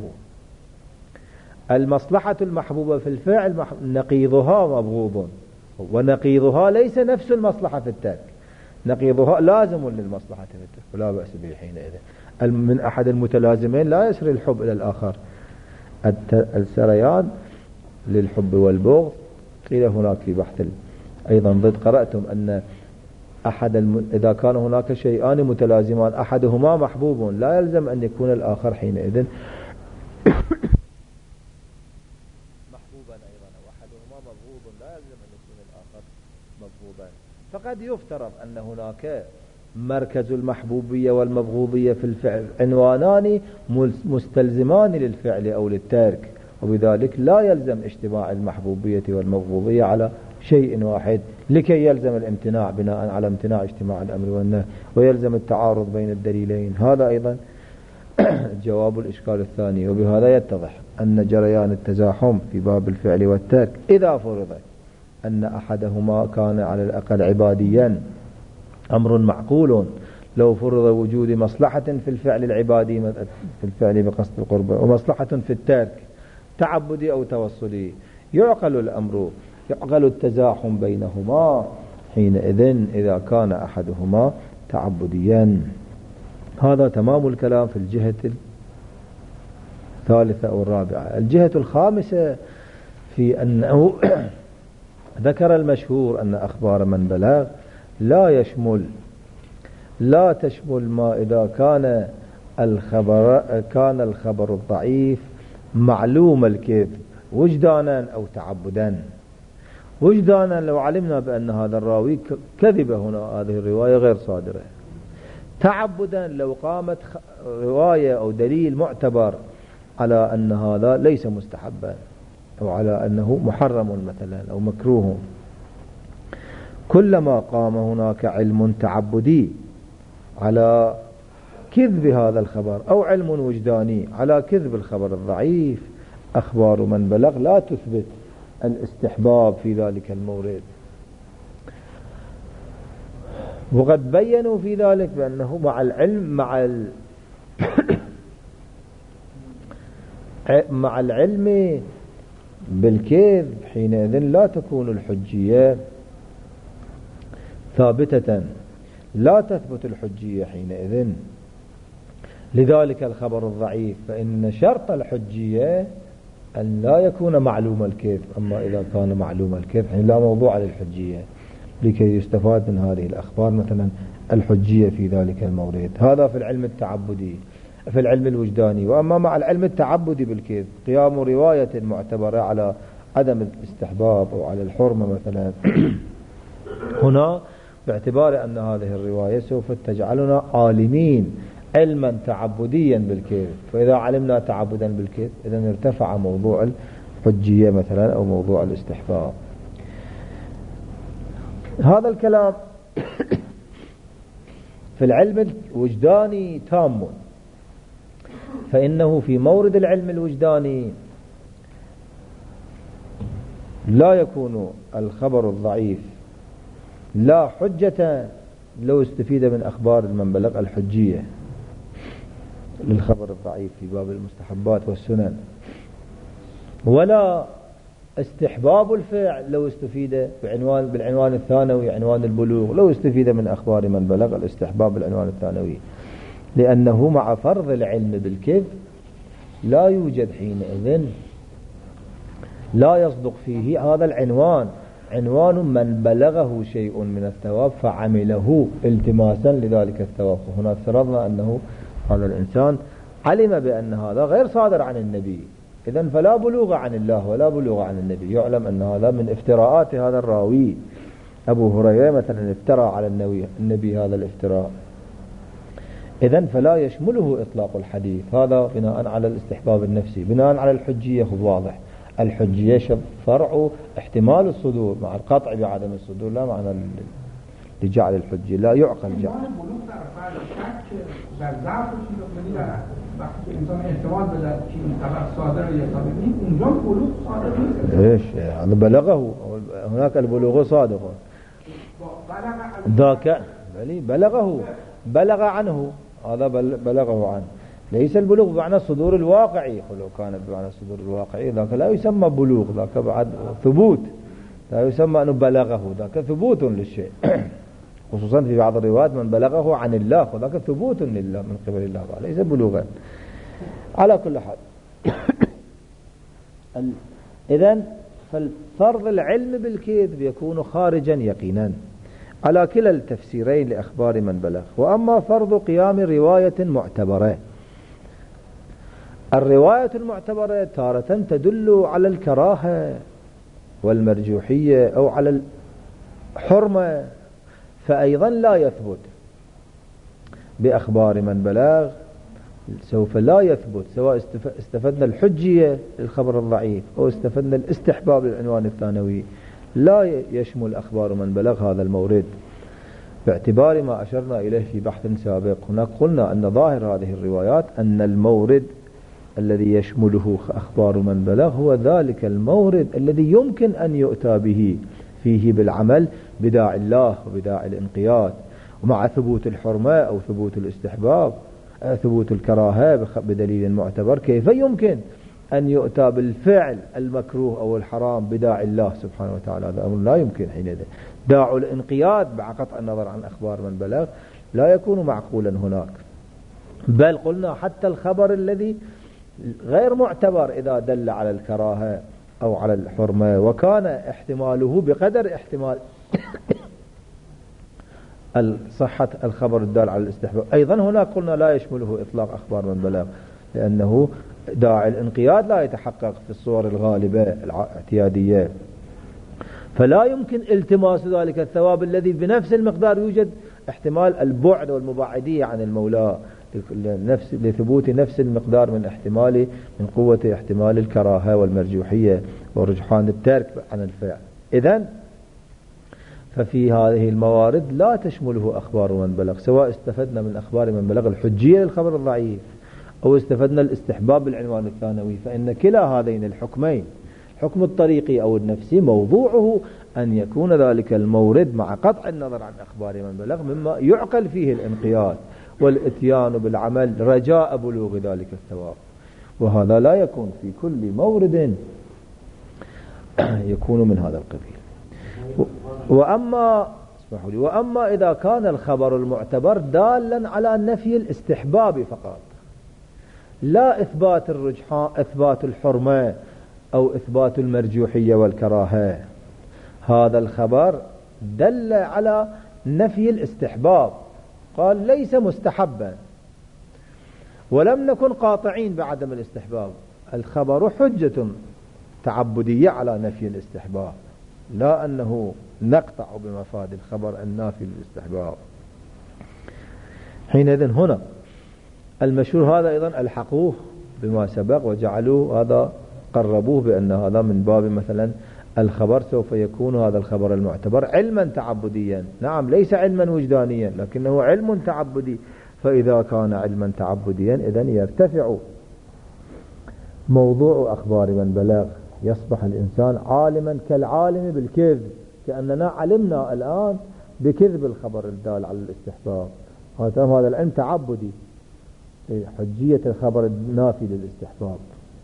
المصلحة المحبوبة في الفعل نقيضها مبغوض، ونقيضها ليس نفس المصلحة في الترك، نقيضها لازم للمصلحة في الترك ولا بأس به. حينئذ من أحد المتلازمين لا يسري الحب إلى الآخر. السريان للحب والبغض قيل هناك في بحث أيضا ضد قرأتم أن أحد الم... إذا كان هناك شيئان متلازمان أحدهما محبوب لا يلزم أن يكون الآخر حينئذ محبوبا أيضا، وأحدهما مبغوض لا يلزم أن يكون الآخر مبغوضا. فقد يفترض أن هناك مركز المحبوبية والمبغوضية في الفعل عنوانان مستلزمان للفعل أو للترك، وبذلك لا يلزم اجتماع المحبوبية والمبغوضية على شيء واحد لكي يلزم الامتناع بناء على امتناع اجتماع الأمر والنهي، ويلزم التعارض بين الدليلين. هذا أيضا جواب الإشكال الثاني. وبهذا يتضح أن جريان التزاحم في باب الفعل والترك إذا فرض أن أحدهما كان على الأقل عباديا أمر معقول. لو فرض وجود مصلحة في الفعل العبادي في الفعل بقصد القربة ومصلحة في الترك تعبدي أو توصلي، يعقل الأمر، يعقل التزاحم بينهما حينئذ إذا كان أحدهما تعبديا. هذا تمام الكلام في الجهة الثالثة أو الرابعة. الجهة الخامسة في أنه ذكر المشهور أن أخبار من بلغ لا يشمل لا تشمل ما إذا كان الخبر كان الخبر الضعيف معلوم الكذب وجدانا أو تعبدا. وجدانا لو علمنا بأن هذا الراوي كذب هنا هذه الرواية غير صادرة. تعبدا لو قامت رواية أو دليل معتبر على أن هذا ليس مستحبا أو على أنه محرم مثلا أو مكروه. كلما قام هناك علم تعبدي على كذب هذا الخبر أو علم وجداني على كذب الخبر الضعيف، أخبار من بلغ لا تثبت الاستحباب في ذلك المورد. وقد بينوا في ذلك بأنه مع العلم مع ال... مع العلم بالكذب حينئذ لا تكون الحجية ثابتة لا تثبت الحجية حينئذ. لذلك الخبر الضعيف فإن شرط الحجية أن لا يكون معلوم الكذب، أما إذا كان معلوم الكذب يعني لا موضوع للحجية، لكي يستفاد من هذه الأخبار مثلا الحجية في ذلك المورد. هذا في العلم التعبدي، في العلم الوجداني. وأما مع العلم التعبدي بالكذب قيام رواية معتبرة على عدم الاستحباب أو على الحرمة مثلا هنا باعتبار أن هذه الرواية سوف تجعلنا عالمين علما تعبديا بالكذب، فإذا علمنا تعبدا بالكذب إذن ارتفع موضوع الحجية مثلا أو موضوع الاستحباب. هذا الكلام في العلم الوجداني تام، فإنه في مورد العلم الوجداني لا يكون الخبر الضعيف لا حجة لو استفيد من أخبار من بلغ الحجية للخبر الضعيف في باب المستحبات والسنن، ولا استحباب الفعل لو استفيد بعنوان بالعنوان الثانوي عنوان البلوغ، لو استفيد من أخبار من بلغ الاستحباب بالعنوان الثانوي، لأنه مع فرض العلم بالكذب لا يوجد حينئذ لا يصدق فيه هذا العنوان، عنوان من بلغه شيء من الثواب فعمله التماسا لذلك الثواب. هنا افترضنا أنه هذا الإنسان علم بأن هذا غير صادر عن النبي، إذن فلا بلوغ عن الله ولا بلوغ عن النبي. يعلم أن هذا من افتراءات هذا الراوي. أبو هريرة مثلا افترى على النبي, النبي هذا الافتراء، إذن فلا يشمله إطلاق الحديث. هذا بناء على الاستحباب النفسي. بناء على الحجية واضح، الحجية فرع احتمال الصدور مع القطع بعدم الصدور، لا معنى لجعل الحجية لا يعقل جعل. ايش هذا بلغه، هناك البلوغ صادق، ذاك بلغه بلغ عنه، هذا بلغه عنه، ليس البلوغ بمعنى الصدور الواقعي. لو كان بمعنى الصدور الواقعي ذاك لا يسمى بلوغ، ذاك بعد ثبوت، لا يسمى أنه بلغه، ذاك ثبوت للشيء خصوصا في بعض الروايات من بلغه عن الله، وذاك ثبوت لله من قبل الله ليس بلوغا. على كل حال إذن فالفرض العلم بالكذب يكون خارجا يقينا على كلا التفسيرين لأخبار من بلغ. وأما فرض قيام رواية معتبرة، الرواية المعتبرة تارة تدل على الكراهة والمرجوحية أو على الحرمة، فأيضا لا يثبت بأخبار من بلغ، سوف لا يثبت سواء استفدنا الحجية للخبر الضعيف أو استفدنا الاستحباب للعنوان الثانوي، لا يشمل أخبار من بلغ هذا المورد، باعتبار ما أشرنا إليه في بحث سابق. هناك قلنا أن ظاهر هذه الروايات أن المورد الذي يشمله أخبار من بلغ هو ذلك المورد الذي يمكن أن يؤتى به فيه بالعمل بداعي الله وبداعي الانقياد، ومع ثبوت الحرمة أو ثبوت الاستحباب ثبوت الكراهة بدليل معتبر، كيف يمكن أن يؤتى بالفعل المكروه أو الحرام بداعي الله سبحانه وتعالى؟ هذا أمر لا يمكن حينئذ. داع الانقياد مع قطع النظر عن أخبار من بلغ لا يكون معقولا هناك. بل قلنا حتى الخبر الذي غير معتبر إذا دل على الكراهة أو على الحرمة وكان احتماله بقدر احتمال صحة الخبر الدال على الاستحباب، أيضا هناك قلنا لا يشمله إطلاق أخبار من بلغ، لأنه داعي الانقياد لا يتحقق في الصور الغالبة الاعتيادية، فلا يمكن التماس ذلك الثواب الذي بنفس المقدار يوجد احتمال البعد والمباعدية عن المولى لنفس لثبوت نفس المقدار من احتمال من قوة احتمال الكراهة والمرجوحية ورجحان الترك عن الفعل. إذن ففي هذه الموارد لا تشمله أخبار من بلغ، سواء استفدنا من أخبار من بلغ الحجية للخبر الضعيف أو استفدنا الاستحباب بالعنوان الثانوي، فإن كلا هذين الحكمين حكم الطريقي أو النفسي موضوعه أن يكون ذلك المورد مع قطع النظر عن أخبار من بلغ مما يعقل فيه الانقياد والاتيان بالعمل رجاء بلوغ ذلك الثواب، وهذا لا يكون في كل مورد يكون من هذا القبيل. وأما اسمحوا لي. وأما إذا كان الخبر المعتبر دالا على نفي الاستحباب فقط، لا إثبات الرجحان، إثبات الحرمة أو إثبات المرجوحية والكراهة، هذا الخبر دل على نفي الاستحباب، قال ليس مستحبا، ولم نكن قاطعين بعدم الاستحباب. الخبر حجة تعبدية على نفي الاستحباب، لا أنه نقطع بمفاد الخبر النافي للاستحباب. حينئذ هنا المشهور هذا أيضا ألحقوه بما سبق وجعلوه هذا، قربوه بأن هذا من باب مثلا الخبر سوف يكون هذا الخبر المعتبر علما تعبديا، نعم ليس علما وجدانيا لكنه علم تعبدي. فإذا كان علما تعبديا إذن يرتفع موضوع أخبار من بلغ، يصبح الإنسان عالما كالعالم بالكذب، كأننا علمنا الآن بكذب الخبر الدال على الاستحباب. هذا العلم تعبدي، حجية الخبر النافي للاستحباب.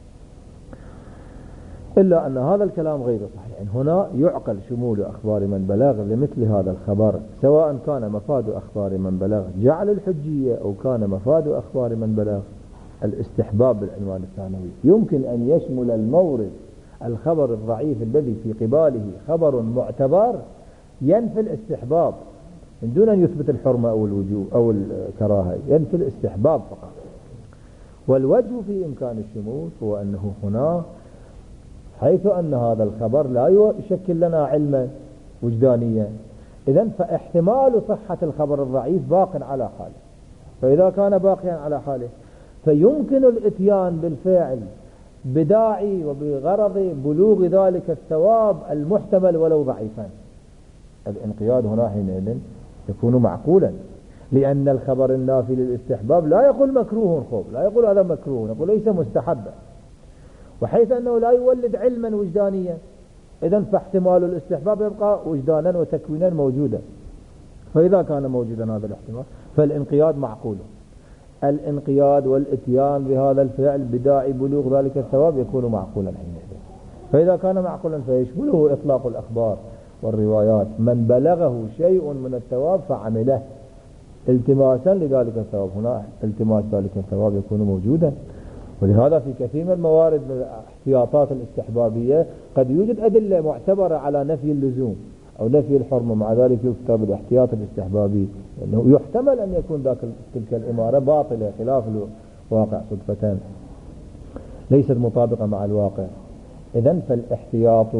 إلا أن هذا الكلام غير صحيح. هنا يعقل شمول أخبار من بلغ لمثل هذا الخبر، سواء كان مفاد أخبار من بلغ جعل الحجية أو كان مفاد أخبار من بلغ الاستحباب بالعنوان الثانوي. يمكن أن يشمل المورد الخبر الضعيف الذي في قباله خبر معتبر ينفي الاستحباب من دون أن يثبت الحرمة أو الوجوب أو الكراهة، ينفي الاستحباب فقط. والوجه في إمكان الشمول هو أنه هنا حيث أن هذا الخبر لا يشكل لنا علما وجدانيا، إذن فاحتمال صحة الخبر الضعيف باق على حاله. فإذا كان باقيا على حاله فيمكن الاتيان بالفعل بداعي وبغرض بلوغ ذلك الثواب المحتمل ولو ضعيفا. الانقياد هنا حينئذ يكون معقولا، لأن الخبر النافي للاستحباب لا يقول مكروه خوف، لا يقول هذا مكروه، يقول ليس مستحبا، وحيث أنه لا يولد علما وجدانيا إذن فاحتمال الاستحباب يبقى وجدانا وتكوينا موجودا. فإذا كان موجودا هذا الاحتمال فالانقياد معقول. الانقياد والاتيان بهذا الفعل بداعي بلوغ ذلك الثواب يكون معقولا حينئذ. فإذا كان معقولا فيشمله إطلاق الأخبار والروايات من بلغه شيء من الثواب فعمله التماسا لذلك الثواب. هنا التماس ذلك الثواب يكون موجودا. ولهذا في كثير من الموارد من الاحتياطات الاستحبابية قد يوجد أدلة معتبرة على نفي اللزوم أو نفي الحرمة، مع ذلك يكتب الاحتياط الاستحبابي لأنه يحتمل أن يكون ذاك تلك الإمارة باطلة خلاف الواقع صدفة ليست مطابقة مع الواقع. إذن فالاحتياط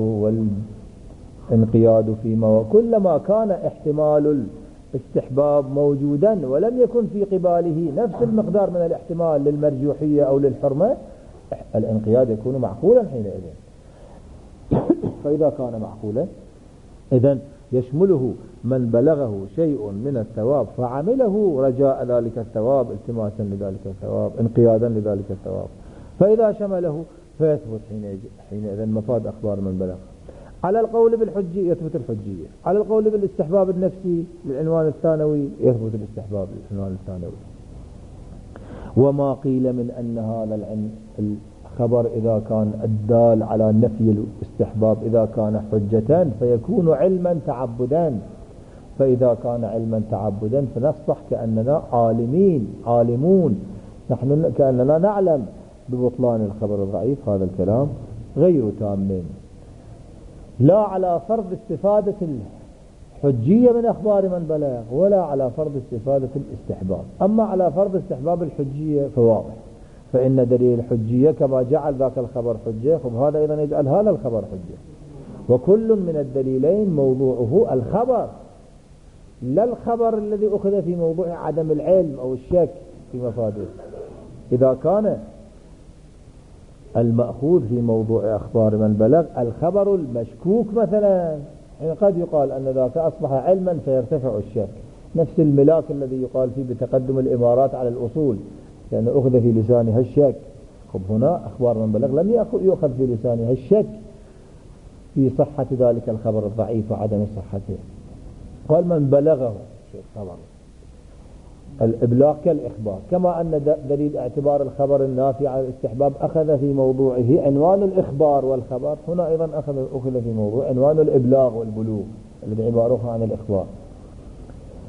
والانقياد فيما كلما كان احتمال الاستحباب موجودا ولم يكن في قباله نفس المقدار من الاحتمال للمرجوحية أو للحرمة الانقياد يكون معقولا حينئذ. فإذا كان معقولا إذن يشمله من بلغه شيء من الثواب فعمله رجاء ذلك الثواب التماسا لذلك الثواب انقيادا لذلك الثواب. فإذا شمله فيثبت حينئذ مفاد أخبار من بلغ. على القول بالحجية يثبت الحجية، على القول بالاستحباب النفسي للعنوان الثانوي يثبت الاستحباب للعنوان الثانوي. وما قيل من أن هذا العلم الخبر إذا كان الدال على نفي الاستحباب إذا كان حجة فيكون علما تعبدا. فإذا كان علما تعبدا فنصبح كأننا عالمين عالمون، نحن كأننا نعلم ببطلان الخبر الضعيف. هذا الكلام غير تام، لا على فرض استفادة الحجية من أخبار من بلغ ولا على فرض استفادة الاستحباب. أما على فرض استحباب الحجية فواضح، فإن دليل الحجية كما جعل ذاك الخبر حجة هذا أيضا يجعل هذا الخبر حجة. وكل من الدليلين موضوعه الخبر، لا الخبر الذي أخذ في موضوع عدم العلم أو الشك في مفاده. إذا كان المأخوذ في موضوع أخبار من بلغ الخبر المشكوك مثلا، يعني قد يقال أن ذاك أصبح علما فيرتفع الشك، نفس الملاك الذي يقال فيه بتقدم الإمارات على الأصول لأن يعني أخذ في لسانها الشك. خب هنا أخبار من بلغ لم يأخذ في لسانها الشك في صحة ذلك الخبر الضعيف وعدم صحته. قال من بلغه شيء خبر الإبلاغ كالإخبار، كما أن دليل اعتبار الخبر النافي على الاستحباب أخذ في موضوعه عنوان الإخبار والخبر، هنا أيضا أخذ أخذ في موضوع عنوان الإبلاغ والبلوغ الذي عبارها عن الإخبار.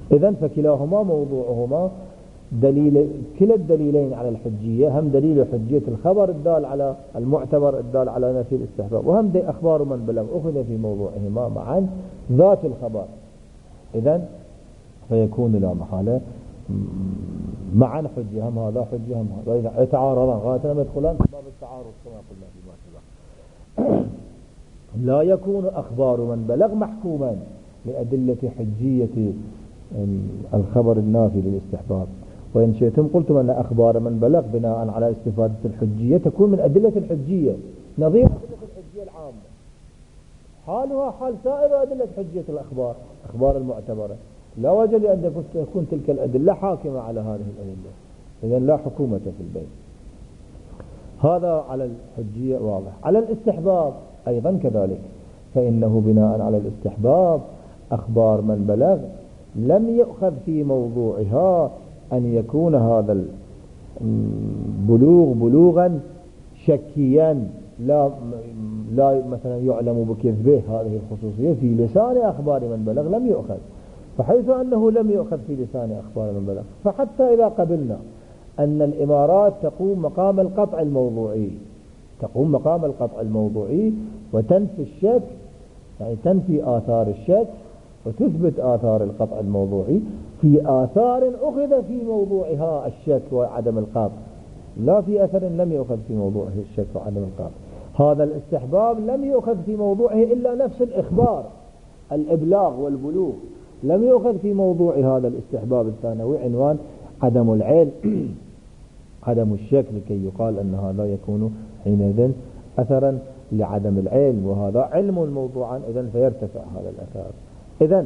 إذن فكلاهما موضوعهما دليل، كلا الدليلين على الحجية، هم دليل حجية الخبر الدال على المعتبر الدال على نفي الاستحباب، وهم دي أخبار من بلغ أخذ في موضوعهما معا ذات الخبر. إذن فيكون لا محالة معا حجة، هم هذا حجة هم هذا، وإذا يتعارضان غاية ما يدخلان في باب التعارض كما قلنا فيما سبق. لا يكون أخبار من بلغ محكوما لأدلة حجية الخبر النافي للاستحباب. وإن شئتم قلتم أن أخبار من بلغ بناء على استفادة الحجية تكون من أدلة الحجية نظير أدلة الحجية العامة، حالها حال سائر أدلة حجية الأخبار، أخبار المعتبرة، لا وجه لأن تكون تلك الأدلة حاكمة على هذه الأدلة، إذن لا حكومة في البيت. هذا على الحجية واضح. على الاستحباب أيضا كذلك، فإنه بناء على الاستحباب أخبار من بلغ لم يؤخذ في موضوعها أن يكون هذا البلوغ بلوغا شكيا لا لا مثلا يعلم بكذبه، هذه الخصوصية في لسان أخبار من بلغ لم يؤخذ. فحيث أنه لم يؤخذ في لسان أخبار من بلغ، فحتى إذا قبلنا أن الإمارات تقوم مقام القطع الموضوعي، تقوم مقام القطع الموضوعي وتنفي الشك، يعني تنفي آثار الشك وتثبت آثار القطع الموضوعي في آثار أخذ في موضوعها الشك وعدم القطع، لا في أثر لم يؤخذ في موضوعه الشك وعدم القطع. هذا الاستحباب لم يؤخذ في موضوعه إلا نفس الإخبار، الإبلاغ والبلوغ، لم يؤخذ في موضوع هذا الاستحباب الثانوي عنوان عدم العلم عدم الشك، لكي يقال أن هذا يكون حينئذ أثرا لعدم العلم، وهذا علم موضوعا، إذن فيرتفع هذا الأثر. إذن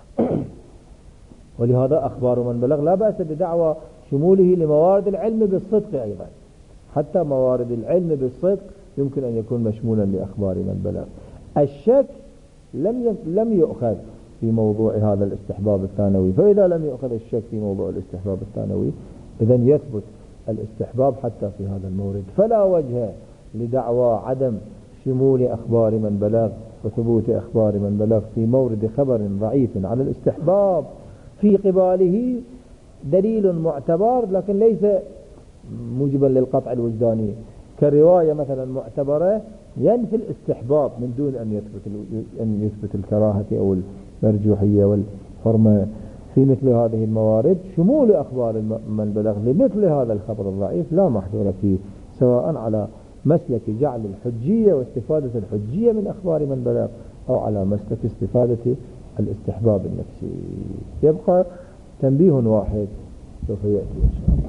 ولهذا أخبار من بلغ لا بأس بدعوى شموله لموارد العلم بالصدق أيضا، حتى موارد العلم بالصدق يمكن أن يكون مشمولا لأخبار من بلغ. الشك لم لم يؤخذ في موضوع هذا الاستحباب الثانوي، فإذا لم يؤخذ الشك في موضوع الاستحباب الثانوي إذن يثبت الاستحباب حتى في هذا المورد. فلا وجه لدعوى عدم شمول أخبار من بلغ وثبوت أخبار من بلغ في مورد خبر ضعيف على الاستحباب في قباله دليل معتبر لكن ليس موجبا للقطع الوجداني، كرواية مثلا معتبرة ينفي الاستحباب من دون أن يثبت أن يثبت الكراهة أو المرجوحية والحرمة. في مثل هذه الموارد شمول أخبار من بلغ لمثل هذا الخبر الضعيف لا محذور فيه، سواء على مسلك جعل الحجية واستفادة الحجية من أخبار من بلغ أو على مسلك استفادة الاستحباب النفسي. يبقى تنبيه واحد سوف يأتي إن شاء الله.